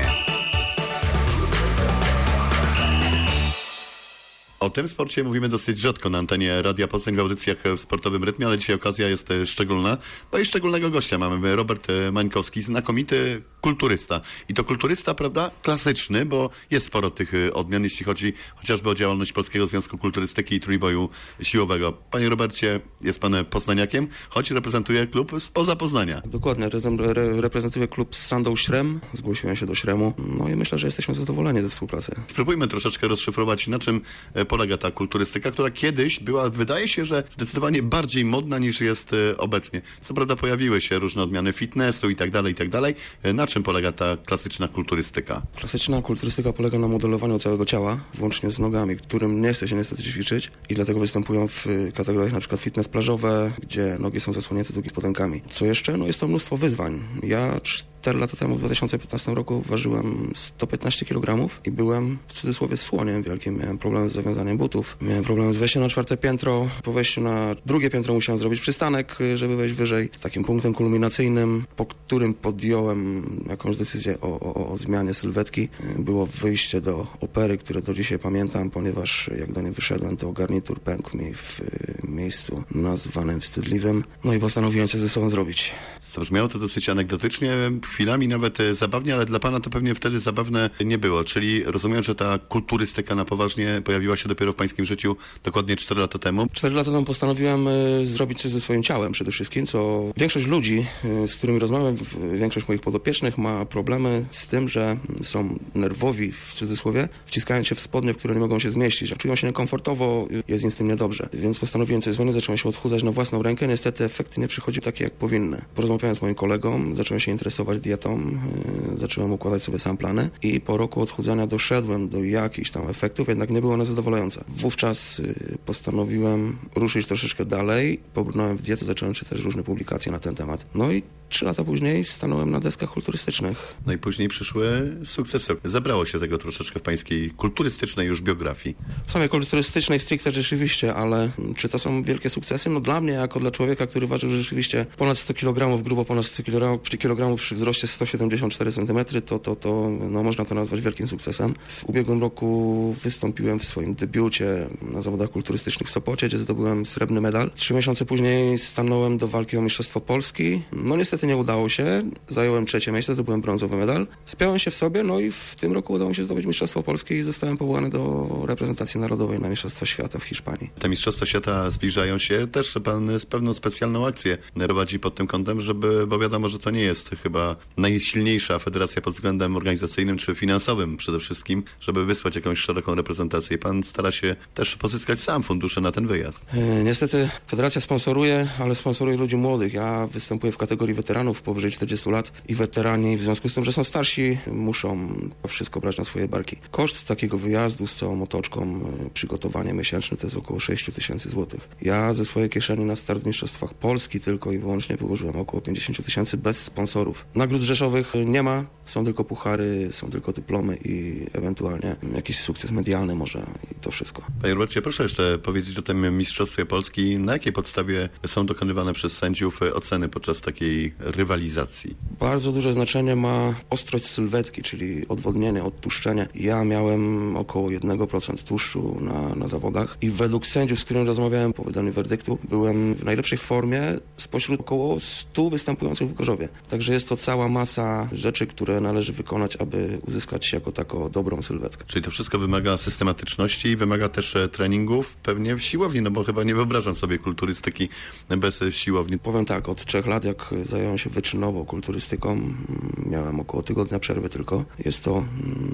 O tym sporcie mówimy dosyć rzadko na antenie Radia Poznań w audycjach w sportowym rytmie, ale dzisiaj okazja jest szczególna, bo i szczególnego gościa mamy. Robert Mańkowski, znakomity kulturysta. I to kulturysta, prawda, klasyczny, bo jest sporo tych odmian, jeśli chodzi chociażby o działalność Polskiego Związku Kulturystyki i Trójboju Siłowego. Panie Robercie, jest pan poznaniakiem, choć reprezentuje klub spoza Poznania. Dokładnie, re- reprezentuję klub z Sandą Śrem, zgłosiłem się do Śremu, no i myślę, że jesteśmy zadowoleni ze współpracy. Spróbujmy troszeczkę rozszyfrować, na czym polega ta kulturystyka, która kiedyś była, wydaje się, że zdecydowanie bardziej modna niż jest obecnie. Co prawda pojawiły się różne odmiany fitnessu i tak dalej, i tak dalej. Na czym polega ta klasyczna kulturystyka? Klasyczna kulturystyka polega na modelowaniu całego ciała, włącznie z nogami, którym nie chce się niestety ćwiczyć i dlatego występują w kategoriach na przykład fitness plażowe, gdzie nogi są zasłonięte długimi spodenkami. Co jeszcze? No jest to mnóstwo wyzwań. Ja cztery lata temu, w dwa tysiące piętnastym roku ważyłem sto piętnaście kilogramów i byłem w cudzysłowie słoniem wielkim. Miałem problem z zawiązaniem butów, miałem problem z wejściem na czwarte piętro. Po wejściu na drugie piętro musiałem zrobić przystanek, żeby wejść wyżej. Takim punktem kulminacyjnym, po którym podjąłem jakąś decyzję o, o, o zmianie sylwetki, było wyjście do opery, które do dzisiaj pamiętam, ponieważ jak do niej wyszedłem, to garnitur pękł mi w miejscu nazwanym wstydliwym. No i postanowiłem coś ze sobą zrobić. Zabrzmiało to dosyć anegdotycznie, chwilami nawet zabawnie, ale dla pana to pewnie wtedy zabawne nie było. Czyli rozumiem, że ta kulturystyka na poważnie pojawiła się dopiero w pańskim życiu dokładnie cztery lata temu. cztery lata temu postanowiłem y, zrobić coś ze swoim ciałem przede wszystkim, co większość ludzi, y, z którymi rozmawiam, w, większość moich podopiecznych ma problemy z tym, że są nerwowi, w cudzysłowie, wciskając się w spodnie, w które nie mogą się zmieścić. Czują się niekomfortowo, jest im z tym niedobrze. Więc postanowiłem coś zmienić, zacząłem się odchudzać na własną rękę. Niestety efekty nie przychodziły takie, jak powinny. Porozmawiałem z moim kolegą, zacząłem się interesować dietą, yy, zacząłem układać sobie sam plany i po roku odchudzania doszedłem do jakichś tam efektów, jednak nie było one zadowalające. Wówczas yy, postanowiłem ruszyć troszeczkę dalej, pobrnąłem w dietę, zacząłem czytać różne publikacje na ten temat. No i trzy lata później stanąłem na deskach kulturystycznych. No i później przyszły sukcesy. Zabrało się tego troszeczkę w pańskiej kulturystycznej już biografii. W samej kulturystycznej stricte rzeczywiście, ale czy to są wielkie sukcesy? No dla mnie, jako dla człowieka, który ważył rzeczywiście ponad sto kilogramów, grubo ponad sto kilogramów przy wzroście sto siedemdziesiąt cztery centymetry, to, to, to no, można to nazwać wielkim sukcesem. W ubiegłym roku wystąpiłem w swoim debiucie na zawodach kulturystycznych w Sopocie, gdzie zdobyłem srebrny medal. Trzy miesiące później stanąłem do walki o Mistrzostwo Polski. No niestety nie udało się. Zająłem trzecie miejsce, zdobyłem brązowy medal. Spiąłem się w sobie, no i w tym roku udało mi się zdobyć Mistrzostwo Polski i zostałem powołany do reprezentacji narodowej na Mistrzostwa Świata w Hiszpanii. Te Mistrzostwa Świata zbliżają się. Też pan z pewną specjalną akcję prowadzi pod tym kątem, żeby, bo wiadomo, że to nie jest chyba najsilniejsza federacja pod względem organizacyjnym czy finansowym przede wszystkim, żeby wysłać jakąś szeroką reprezentację. Pan stara się też pozyskać sam fundusze na ten wyjazd. Yy, niestety federacja sponsoruje, ale sponsoruje ludzi młodych. Ja występuję w kategorii weteranów powyżej czterdziestu lat i weterani w związku z tym, że są starsi, muszą to wszystko brać na swoje barki. Koszt takiego wyjazdu z całą otoczką, yy, przygotowanie miesięczne to jest około sześć tysięcy złotych. Ja ze swojej kieszeni na start w Mistrzostwach Polski tylko i wyłącznie wyłożyłem około pięćdziesiąt tysięcy bez sponsorów. Nagród rzeszowych nie ma, są tylko puchary, są tylko dyplomy i ewentualnie jakiś sukces medialny może i to wszystko. Panie Robercie, proszę jeszcze powiedzieć o tym Mistrzostwie Polski. Na jakiej podstawie są dokonywane przez sędziów oceny podczas takiej rywalizacji? Bardzo duże znaczenie ma ostrość sylwetki, czyli odwodnienie, odtłuszczenie. Ja miałem około jeden procent tłuszczu na, na zawodach i według sędziów, z którymi rozmawiałem po wydaniu werdyktu, byłem w najlepszej formie spośród około stu występujących w Gorzowie. Także jest to cała masa rzeczy, które należy wykonać, aby uzyskać jako taką dobrą sylwetkę. Czyli to wszystko wymaga systematyczności i wymaga też treningów pewnie w siłowni, no bo chyba nie wyobrażam sobie kulturystyki bez siłowni. Powiem tak, od trzech lat jak zająłem się wyczynowo kulturystyką, miałem około tygodnia przerwy tylko. Jest to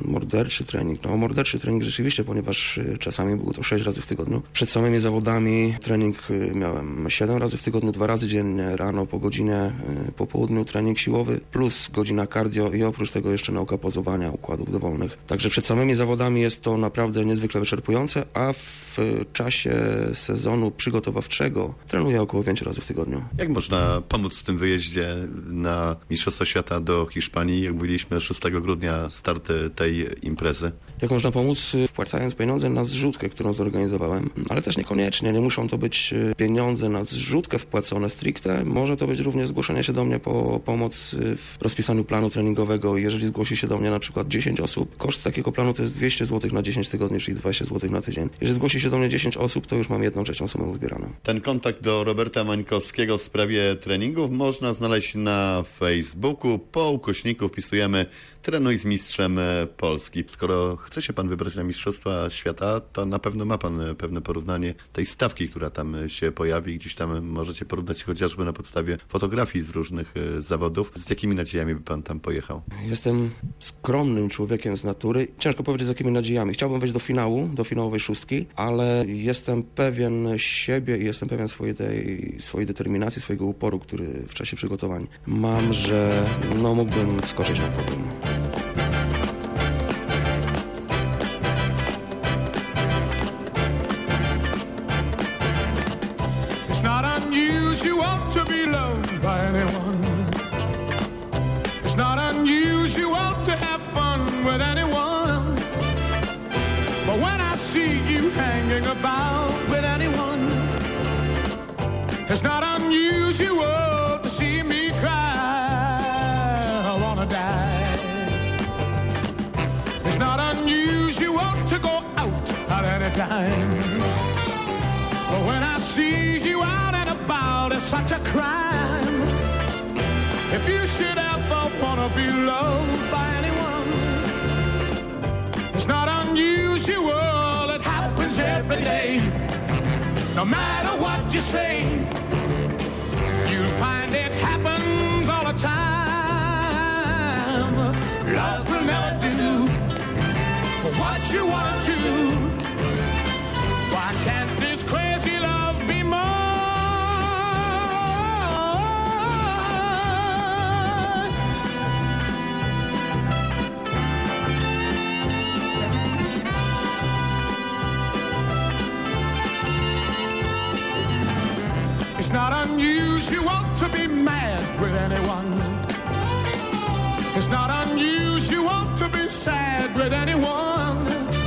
morderczy trening. No morderczy trening rzeczywiście, ponieważ czasami było to sześć razy w tygodniu. Przed samymi zawodami trening miałem siedem razy w tygodniu, dwa razy dziennie, rano po godzinie, po południu trening siłowy, plus godzina cardio i oprócz tego jeszcze nauka pozowania układów dowolnych. Także przed samymi zawodami jest to naprawdę niezwykle wyczerpujące, a w czasie sezonu przygotowawczego trenuję około pięć razy w tygodniu. Jak można pomóc w tym wyjeździe na Mistrzostwa Świata do Hiszpanii? Jak mówiliśmy, szóstego grudnia start tej imprezy. Jak można pomóc? Wpłacając pieniądze na zrzutkę, którą zorganizowałem, ale też niekoniecznie. Nie muszą to być pieniądze na zrzutkę wpłacone stricte. Może to być również zgłoszenie się do mnie po pomoc w rozpisaniu planu treningowego. Jeżeli zgłosi się do mnie na przykład dziesięć osób, koszt takiego planu to jest dwieście złotych na dziesięć tygodni, czyli dwadzieścia złotych na tydzień. Jeżeli zgłosi się do mnie dziesięć osób, to już mam jedną trzecią sumę uzbieraną. Ten kontakt do Roberta Mańkowskiego w sprawie treningów można znaleźć na Facebooku. Po ukośniku wpisujemy trenuj z mistrzem Polski. Skoro chce się pan wybrać na Mistrzostwa Świata, to na pewno ma pan pewne porównanie tej stawki, która tam się pojawi. Gdzieś tam możecie porównać chociażby na podstawie fotografii z różnych zawodów. Z jakimi nadziejami by pan tam pojechał? Jestem skromnym człowiekiem z natury. Ciężko powiedzieć, z jakimi nadziejami. Chciałbym wejść do finału, do finałowej szóstki, ale jestem pewien siebie i jestem pewien swojej, tej, swojej determinacji, swojego uporu, który w czasie przygotowań mam, że no mógłbym wskoczyć na podium. It's not unusual to be loved by anyone. It's not unusual to have fun with anyone. But when I see you hanging about with anyone, it's not unusual to see me cry. I wanna die. It's not unusual to go out at any time. But when I see you out and about, it's such a crime. If you should ever wanna be loved by anyone, it's not unusual, it happens every day. No matter what you say, you'll find it happens all the time. Love will never do what you want to. Why can't this crazy love be more? It's not unusual to be mad with anyone. It's not unusual to be sad with anyone.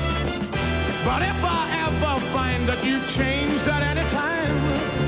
But if I ever find that you've changed at any time,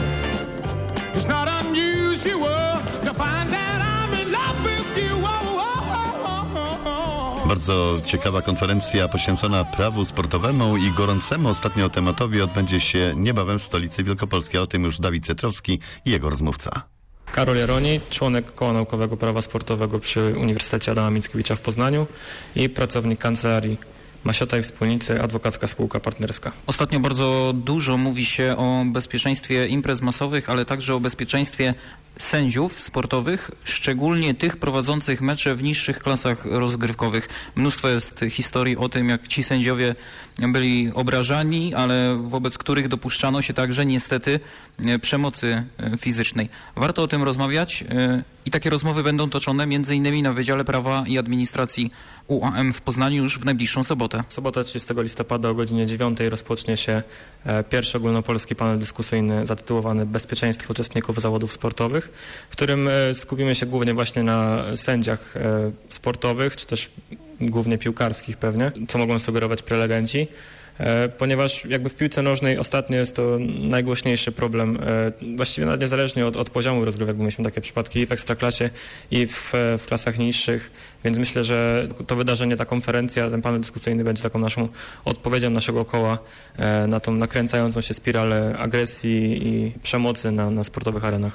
it's not unusual to find that I'm in love with you. Oh, oh, oh, oh. Bardzo ciekawa konferencja poświęcona prawu sportowemu i gorącemu ostatnio tematowi odbędzie się niebawem w stolicy Wielkopolskiej. O tym już Dawid Cetrowski i jego rozmówca. Karol Jaroni, członek Koła Naukowego Prawa Sportowego przy Uniwersytecie Adama Mickiewicza w Poznaniu i pracownik kancelarii Masiota i Wspólnicy, adwokacka spółka partnerska. Ostatnio bardzo dużo mówi się o bezpieczeństwie imprez masowych, ale także o bezpieczeństwie sędziów sportowych, szczególnie tych prowadzących mecze w niższych klasach rozgrywkowych. Mnóstwo jest historii o tym, jak ci sędziowie byli obrażani, ale wobec których dopuszczano się także niestety przemocy fizycznej. Warto o tym rozmawiać i takie rozmowy będą toczone między innymi na Wydziale Prawa i Administracji U A M w Poznaniu już w najbliższą sobotę. W sobotę trzydziestego listopada o godzinie dziewiątej rozpocznie się pierwszy ogólnopolski panel dyskusyjny zatytułowany Bezpieczeństwo uczestników zawodów sportowych, w którym skupimy się głównie właśnie na sędziach sportowych, czy też głównie piłkarskich pewnie, co mogą sugerować prelegenci. Ponieważ jakby w piłce nożnej ostatnio jest to najgłośniejszy problem, właściwie nawet niezależnie od, od poziomu rozgrywek, bo mieliśmy takie przypadki i w Ekstraklasie, i w, w klasach niższych, więc myślę, że to wydarzenie, ta konferencja, ten panel dyskusyjny będzie taką naszą odpowiedzią naszego koła na tą nakręcającą się spiralę agresji i przemocy na, na sportowych arenach.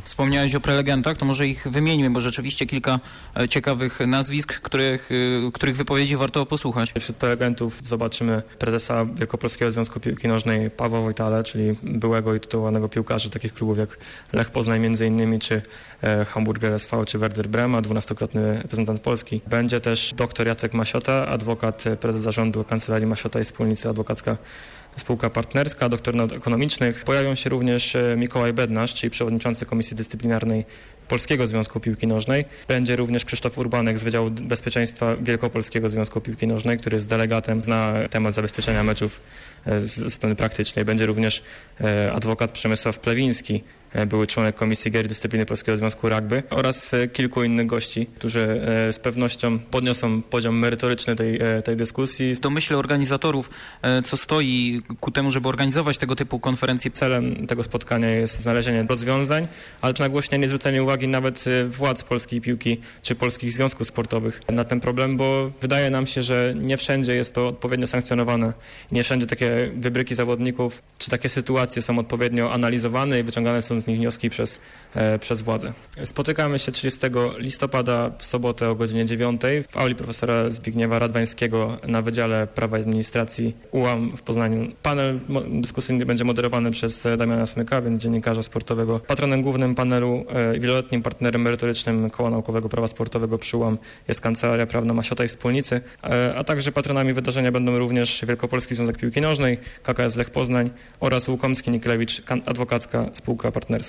Wspomniałeś o prelegentach, to może ich wymienimy, bo rzeczywiście kilka e, ciekawych nazwisk, których, e, których wypowiedzi warto posłuchać. Wśród prelegentów zobaczymy prezesa Wielkopolskiego Związku Piłki Nożnej Pawła Wojtale, czyli byłego i tytułowanego piłkarza takich klubów jak Lech Poznań między innymi, czy e, Hamburger S V, czy Werder Brema, dwunastokrotny reprezentant Polski. Będzie też dr Jacek Masiota, adwokat, prezes zarządu Kancelarii Masiota i Wspólnica Adwokacka Spółka Partnerska, doktor nauk ekonomicznych. Pojawią się również Mikołaj Bednarz, czyli przewodniczący Komisji Dyscyplinarnej Polskiego Związku Piłki Nożnej. Będzie również Krzysztof Urbanek z Wydziału Bezpieczeństwa Wielkopolskiego Związku Piłki Nożnej, który jest delegatem, zna temat zabezpieczenia meczów ze strony praktycznej. Będzie również adwokat Przemysław Plewiński, były członek Komisji Gier i Dyscypliny Polskiego Związku Rugby oraz kilku innych gości, którzy z pewnością podniosą poziom merytoryczny tej, tej dyskusji. W domyśle organizatorów, co stoi ku temu, żeby organizować tego typu konferencje? Celem tego spotkania jest znalezienie rozwiązań, ale to nagłośnienie, zwrócenie uwagi nawet władz polskiej piłki czy polskich związków sportowych na ten problem, bo wydaje nam się, że nie wszędzie jest to odpowiednio sankcjonowane. Nie wszędzie takie wybryki zawodników czy takie sytuacje są odpowiednio analizowane i wyciągane są z nich wnioski przez, e, przez władze. Spotykamy się trzydziestego listopada w sobotę o godzinie dziewiątej w auli profesora Zbigniewa Radwańskiego na Wydziale Prawa i Administracji U A M w Poznaniu. Panel dyskusyjny będzie moderowany przez Damiana Smyka, więc dziennikarza sportowego. Patronem głównym panelu i e, wieloletnim partnerem merytorycznym Koła Naukowego Prawa Sportowego przy U A M jest Kancelaria Prawna Masiota i Wspólnicy, e, a także patronami wydarzenia będą również Wielkopolski Związek Piłki Nożnej, K K S Lech Poznań oraz Łukomski-Niklewicz, Adwokacka Spółka Partnerska.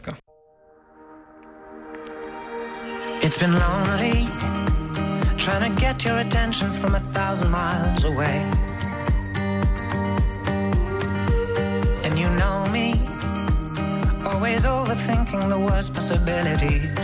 It's been lonely trying to get your attention from a thousand miles away. And you know me, always overthinking the worst possibilities.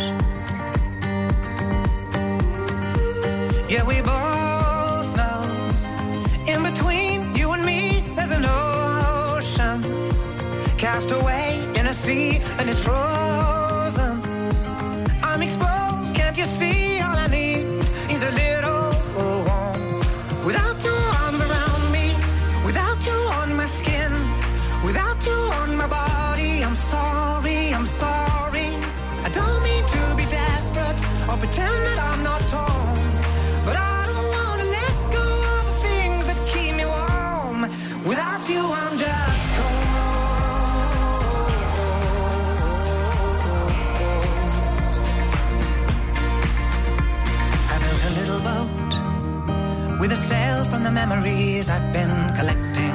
Yeah, we both know in between you and me there's an ocean cast away in a sea and it's frozen. I'm exposed, can't you see? All I need is a little warmth. Without your arms around me, without you on my skin, without you on my body, I'm sorry, I'm sorry. I don't mean to be desperate or pretend that I'm not torn, but I don't want to let go of the things that keep me warm. Without you I'm just cold. Boat with a sail from the memories I've been collecting,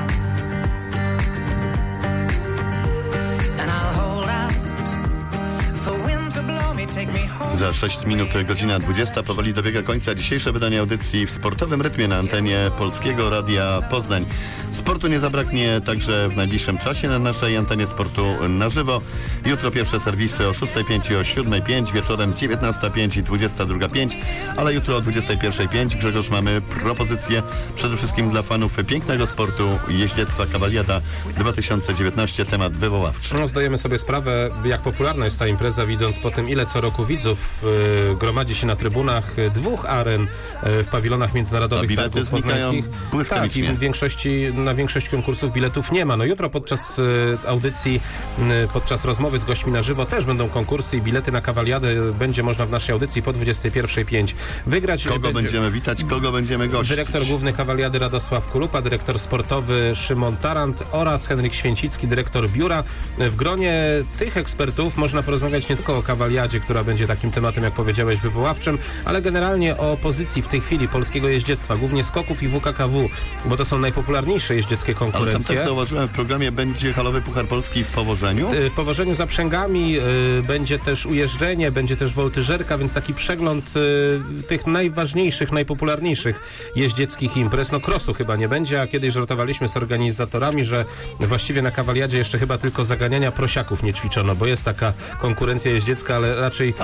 and I'll hold out for wind to blow me, take me home. Za sześć minut godzina dwudziesta powoli dobiega końca dzisiejsze wydanie audycji w sportowym rytmie na antenie Polskiego Radia Poznań. Sportu nie zabraknie także w najbliższym czasie na naszej antenie Sportu na żywo. Jutro pierwsze serwisy o szóstej pięć i o siódmej pięć, wieczorem dziewiętnasta pięć i dwudziesta druga pięć, ale jutro o dwudziestej pierwszej pięć. Grzegorz, mamy propozycję przede wszystkim dla fanów pięknego sportu jeździectwa Kawaliada dwa tysiące dziewiętnaście, temat wywoławczy. No, zdajemy sobie sprawę, jak popularna jest ta impreza, widząc po tym, ile co roku widzów y, gromadzi się na trybunach y, dwóch aren y, w pawilonach międzynarodowych targów poznańskich. Tak, i w większości, na większość konkursów biletów nie ma. No jutro podczas y, audycji, y, podczas rozmowy z gośćmi na żywo też będą konkursy i bilety na Kawaliadę będzie można w naszej audycji po dwudziestej pierwszej pięć wygrać. Kogo będzie... będziemy witać, kogo będziemy gościć? Dyrektor główny Kawaliady Radosław Kulupa, dyrektor sportowy Szymon Tarant oraz Henryk Święcicki, dyrektor biura. W gronie tych ekspertów można porozmawiać nie tylko o Kawaliadzie, która będzie takim tematem, jak powiedziałeś, wywoławczym, ale generalnie o pozycji w tej chwili polskiego jeździectwa, głównie skoków i W K K W, bo to są najpopularniejsze jeździeckie konkurencje. Ale tam też zauważyłem, w programie będzie halowy Puchar Polski w Powożeniu? W Powożeniu za Przęgami y, będzie też ujeżdżenie, będzie też woltyżerka, więc taki przegląd y, tych najważniejszych, najpopularniejszych jeździeckich imprez. No krosu chyba nie będzie, a kiedyś żartowaliśmy z organizatorami, że właściwie na Kawaliadzie jeszcze chyba tylko zaganiania prosiaków nie ćwiczono, bo jest taka konkurencja jeździecka, ale raczej a widzisz, w Stanach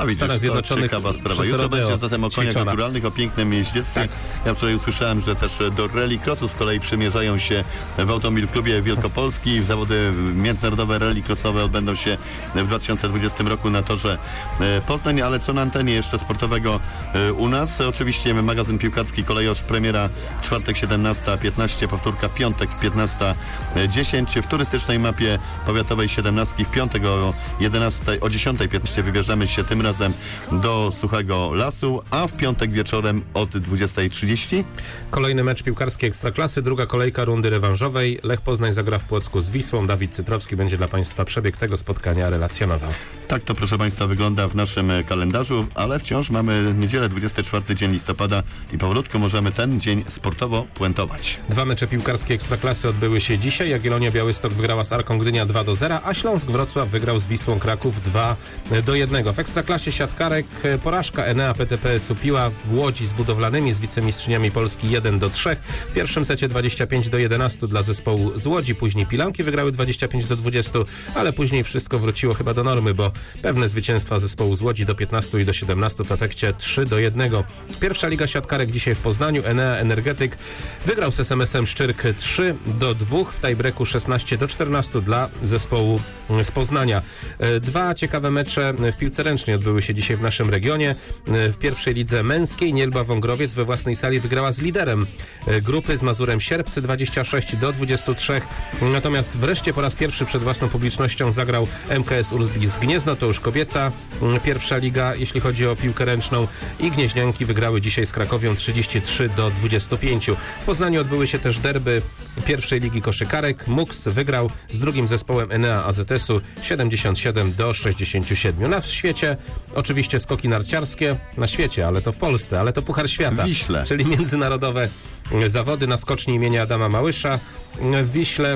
Zjednoczonych ciekawa sprawa. przez Jutro rodeo będzie zatem o koniach ćwiczona. naturalnych, o pięknym jeździectwie. Tak. Ja wczoraj usłyszałem, że też do Rally Crossu z kolei przymierzają się w Automobil Klubie Wielkopolski. Zawody międzynarodowe rally crossowe odbędą się w dwa tysiące dwudziestym roku na torze e, Poznań, ale co na antenie jeszcze sportowego e, u nas? Oczywiście magazyn piłkarski Kolejorz, premiera w czwartek siedemnasta piętnaście, powtórka piątek piętnasta dziesięć. W turystycznej mapie powiatowej siedemnastki w piątek o jedenastej, o dziesiątej piętnaście wybierzemy się tym razem do Suchego Lasu, a w piątek wieczorem od dwudziestej trzydzieści. Kolejny mecz piłkarskiej Ekstraklasy, druga kolejka rundy rewanżowej. Lech Poznań zagra w Płocku z Wisłą. Dawid Cytrowski będzie dla Państwa przebieg tego spotkania relacjonował. Tak to, proszę Państwa, wygląda w naszym kalendarzu, ale wciąż mamy niedzielę, dwudziesty czwarty dzień listopada i powolutku możemy ten dzień sportowo puentować. Dwa mecze piłkarskie Ekstraklasy odbyły się dzisiaj. Jagiellonia Białystok wygrała z Arką Gdynia dwa do zera, a Śląsk Wrocław wygrał z Wisłą Kraków dwa do jednego. W Ekstraklasie siatkarek porażka Enea P T P S u Piła w Łodzi z budowlanymi, z wicemistrzyniami Polski jeden do trzech. W pierwszym secie dwadzieścia pięć do jedenastu dla zespołu z Łodzi, później Pilanki wygrały dwadzieścia pięć do dwudziestu, ale później wszystko wróciło chyba do normy, bo pewne zwycięstwa zespołu z Łodzi do piętnastu i do siedemnastu w efekcie trzy do jednego. Pierwsza liga siatkarek dzisiaj w Poznaniu. Enea Energetyk wygrał z S M S em Szczyrk trzy do dwóch, w tiebreaku szesnaście do czternastu dla zespołu z Poznania. Dwa ciekawe mecze w piłce ręcznej odbyły się dzisiaj w naszym regionie. W pierwszej lidze męskiej Nielba Wągrowiec we własnej sali wygrała z liderem grupy, z Mazurem Sierpcy dwadzieścia sześć do dwudziestu trzech. Natomiast wreszcie po raz pierwszy przed własną publicznością zagrał M K S Urbisk Gniezno, to już kobieca pierwsza liga, jeśli chodzi o piłkę ręczną, i Gnieźnianki wygrały dzisiaj z Krakowią trzydzieści trzy do dwudziestu pięciu. W Poznaniu odbyły się też derby pierwszej ligi koszykarek. Muks wygrał z drugim zespołem Enea A Z S u siedemdziesiąt siedem do sześćdziesięciu siedmiu. Na świecie oczywiście skoki narciarskie, na świecie, ale to w Polsce, ale to Puchar Świata, Wiśle. czyli międzynarodowe zawody na skoczni imienia Adama Małysza. W Wiśle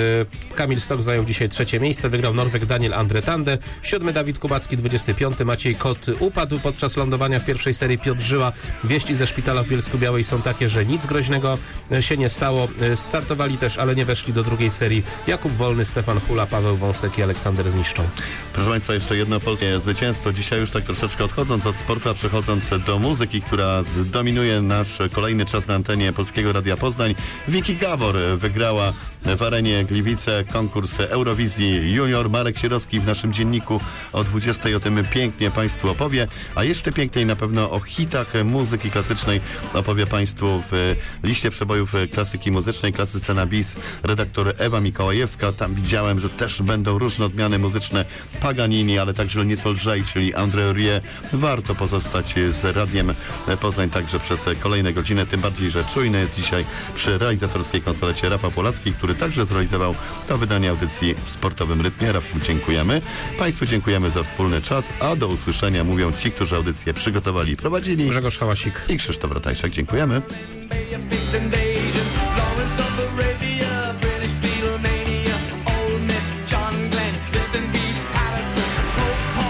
Kamil Stok zajął dzisiaj trzecie miejsce, wygrał Norweg Daniel Andretande, siódmy Dawid Kubacki, dwudziesty piąty Maciej Kot upadł podczas lądowania w pierwszej serii Piotr Żyła. Wieści ze szpitala w Bielsku-Białej są takie, że nic groźnego się nie stało. Startowali też, ale nie weszli do drugiej serii Jakub Wolny, Stefan Hula, Paweł Wąsek i Aleksander Zniszczą. Proszę Państwa, jeszcze jedno polskie zwycięstwo. Dzisiaj już tak troszeczkę odchodząc od sportu, a przechodząc do muzyki, która zdominuje nasz kolejny czas na antenie Polskiego Radia Poznań. Wiki Gabor wygrała w arenie Gliwice konkurs Eurowizji Junior. Marek Sierowski w naszym dzienniku o dwudziestej o tym pięknie Państwu opowie, a jeszcze piękniej na pewno o hitach muzyki klasycznej opowie Państwu w liście przebojów klasyki muzycznej, klasyce na bis, redaktor Ewa Mikołajewska. Tam widziałem, że też będą różne odmiany muzyczne Paganini, ale także nieco lżej, czyli André Rie. Warto pozostać z Radiem Poznań także przez kolejne godziny, tym bardziej, że czujny jest dzisiaj przy realizatorskiej konsolecie Rafał Polacki, który także zrealizował to wydanie audycji w sportowym rytmie. Rafał, dziękujemy. Państwu dziękujemy za wspólny czas, a do usłyszenia mówią ci, którzy audycję przygotowali i prowadzili. Grzegorz Hałasik i Krzysztof Ratajczak. Dziękujemy.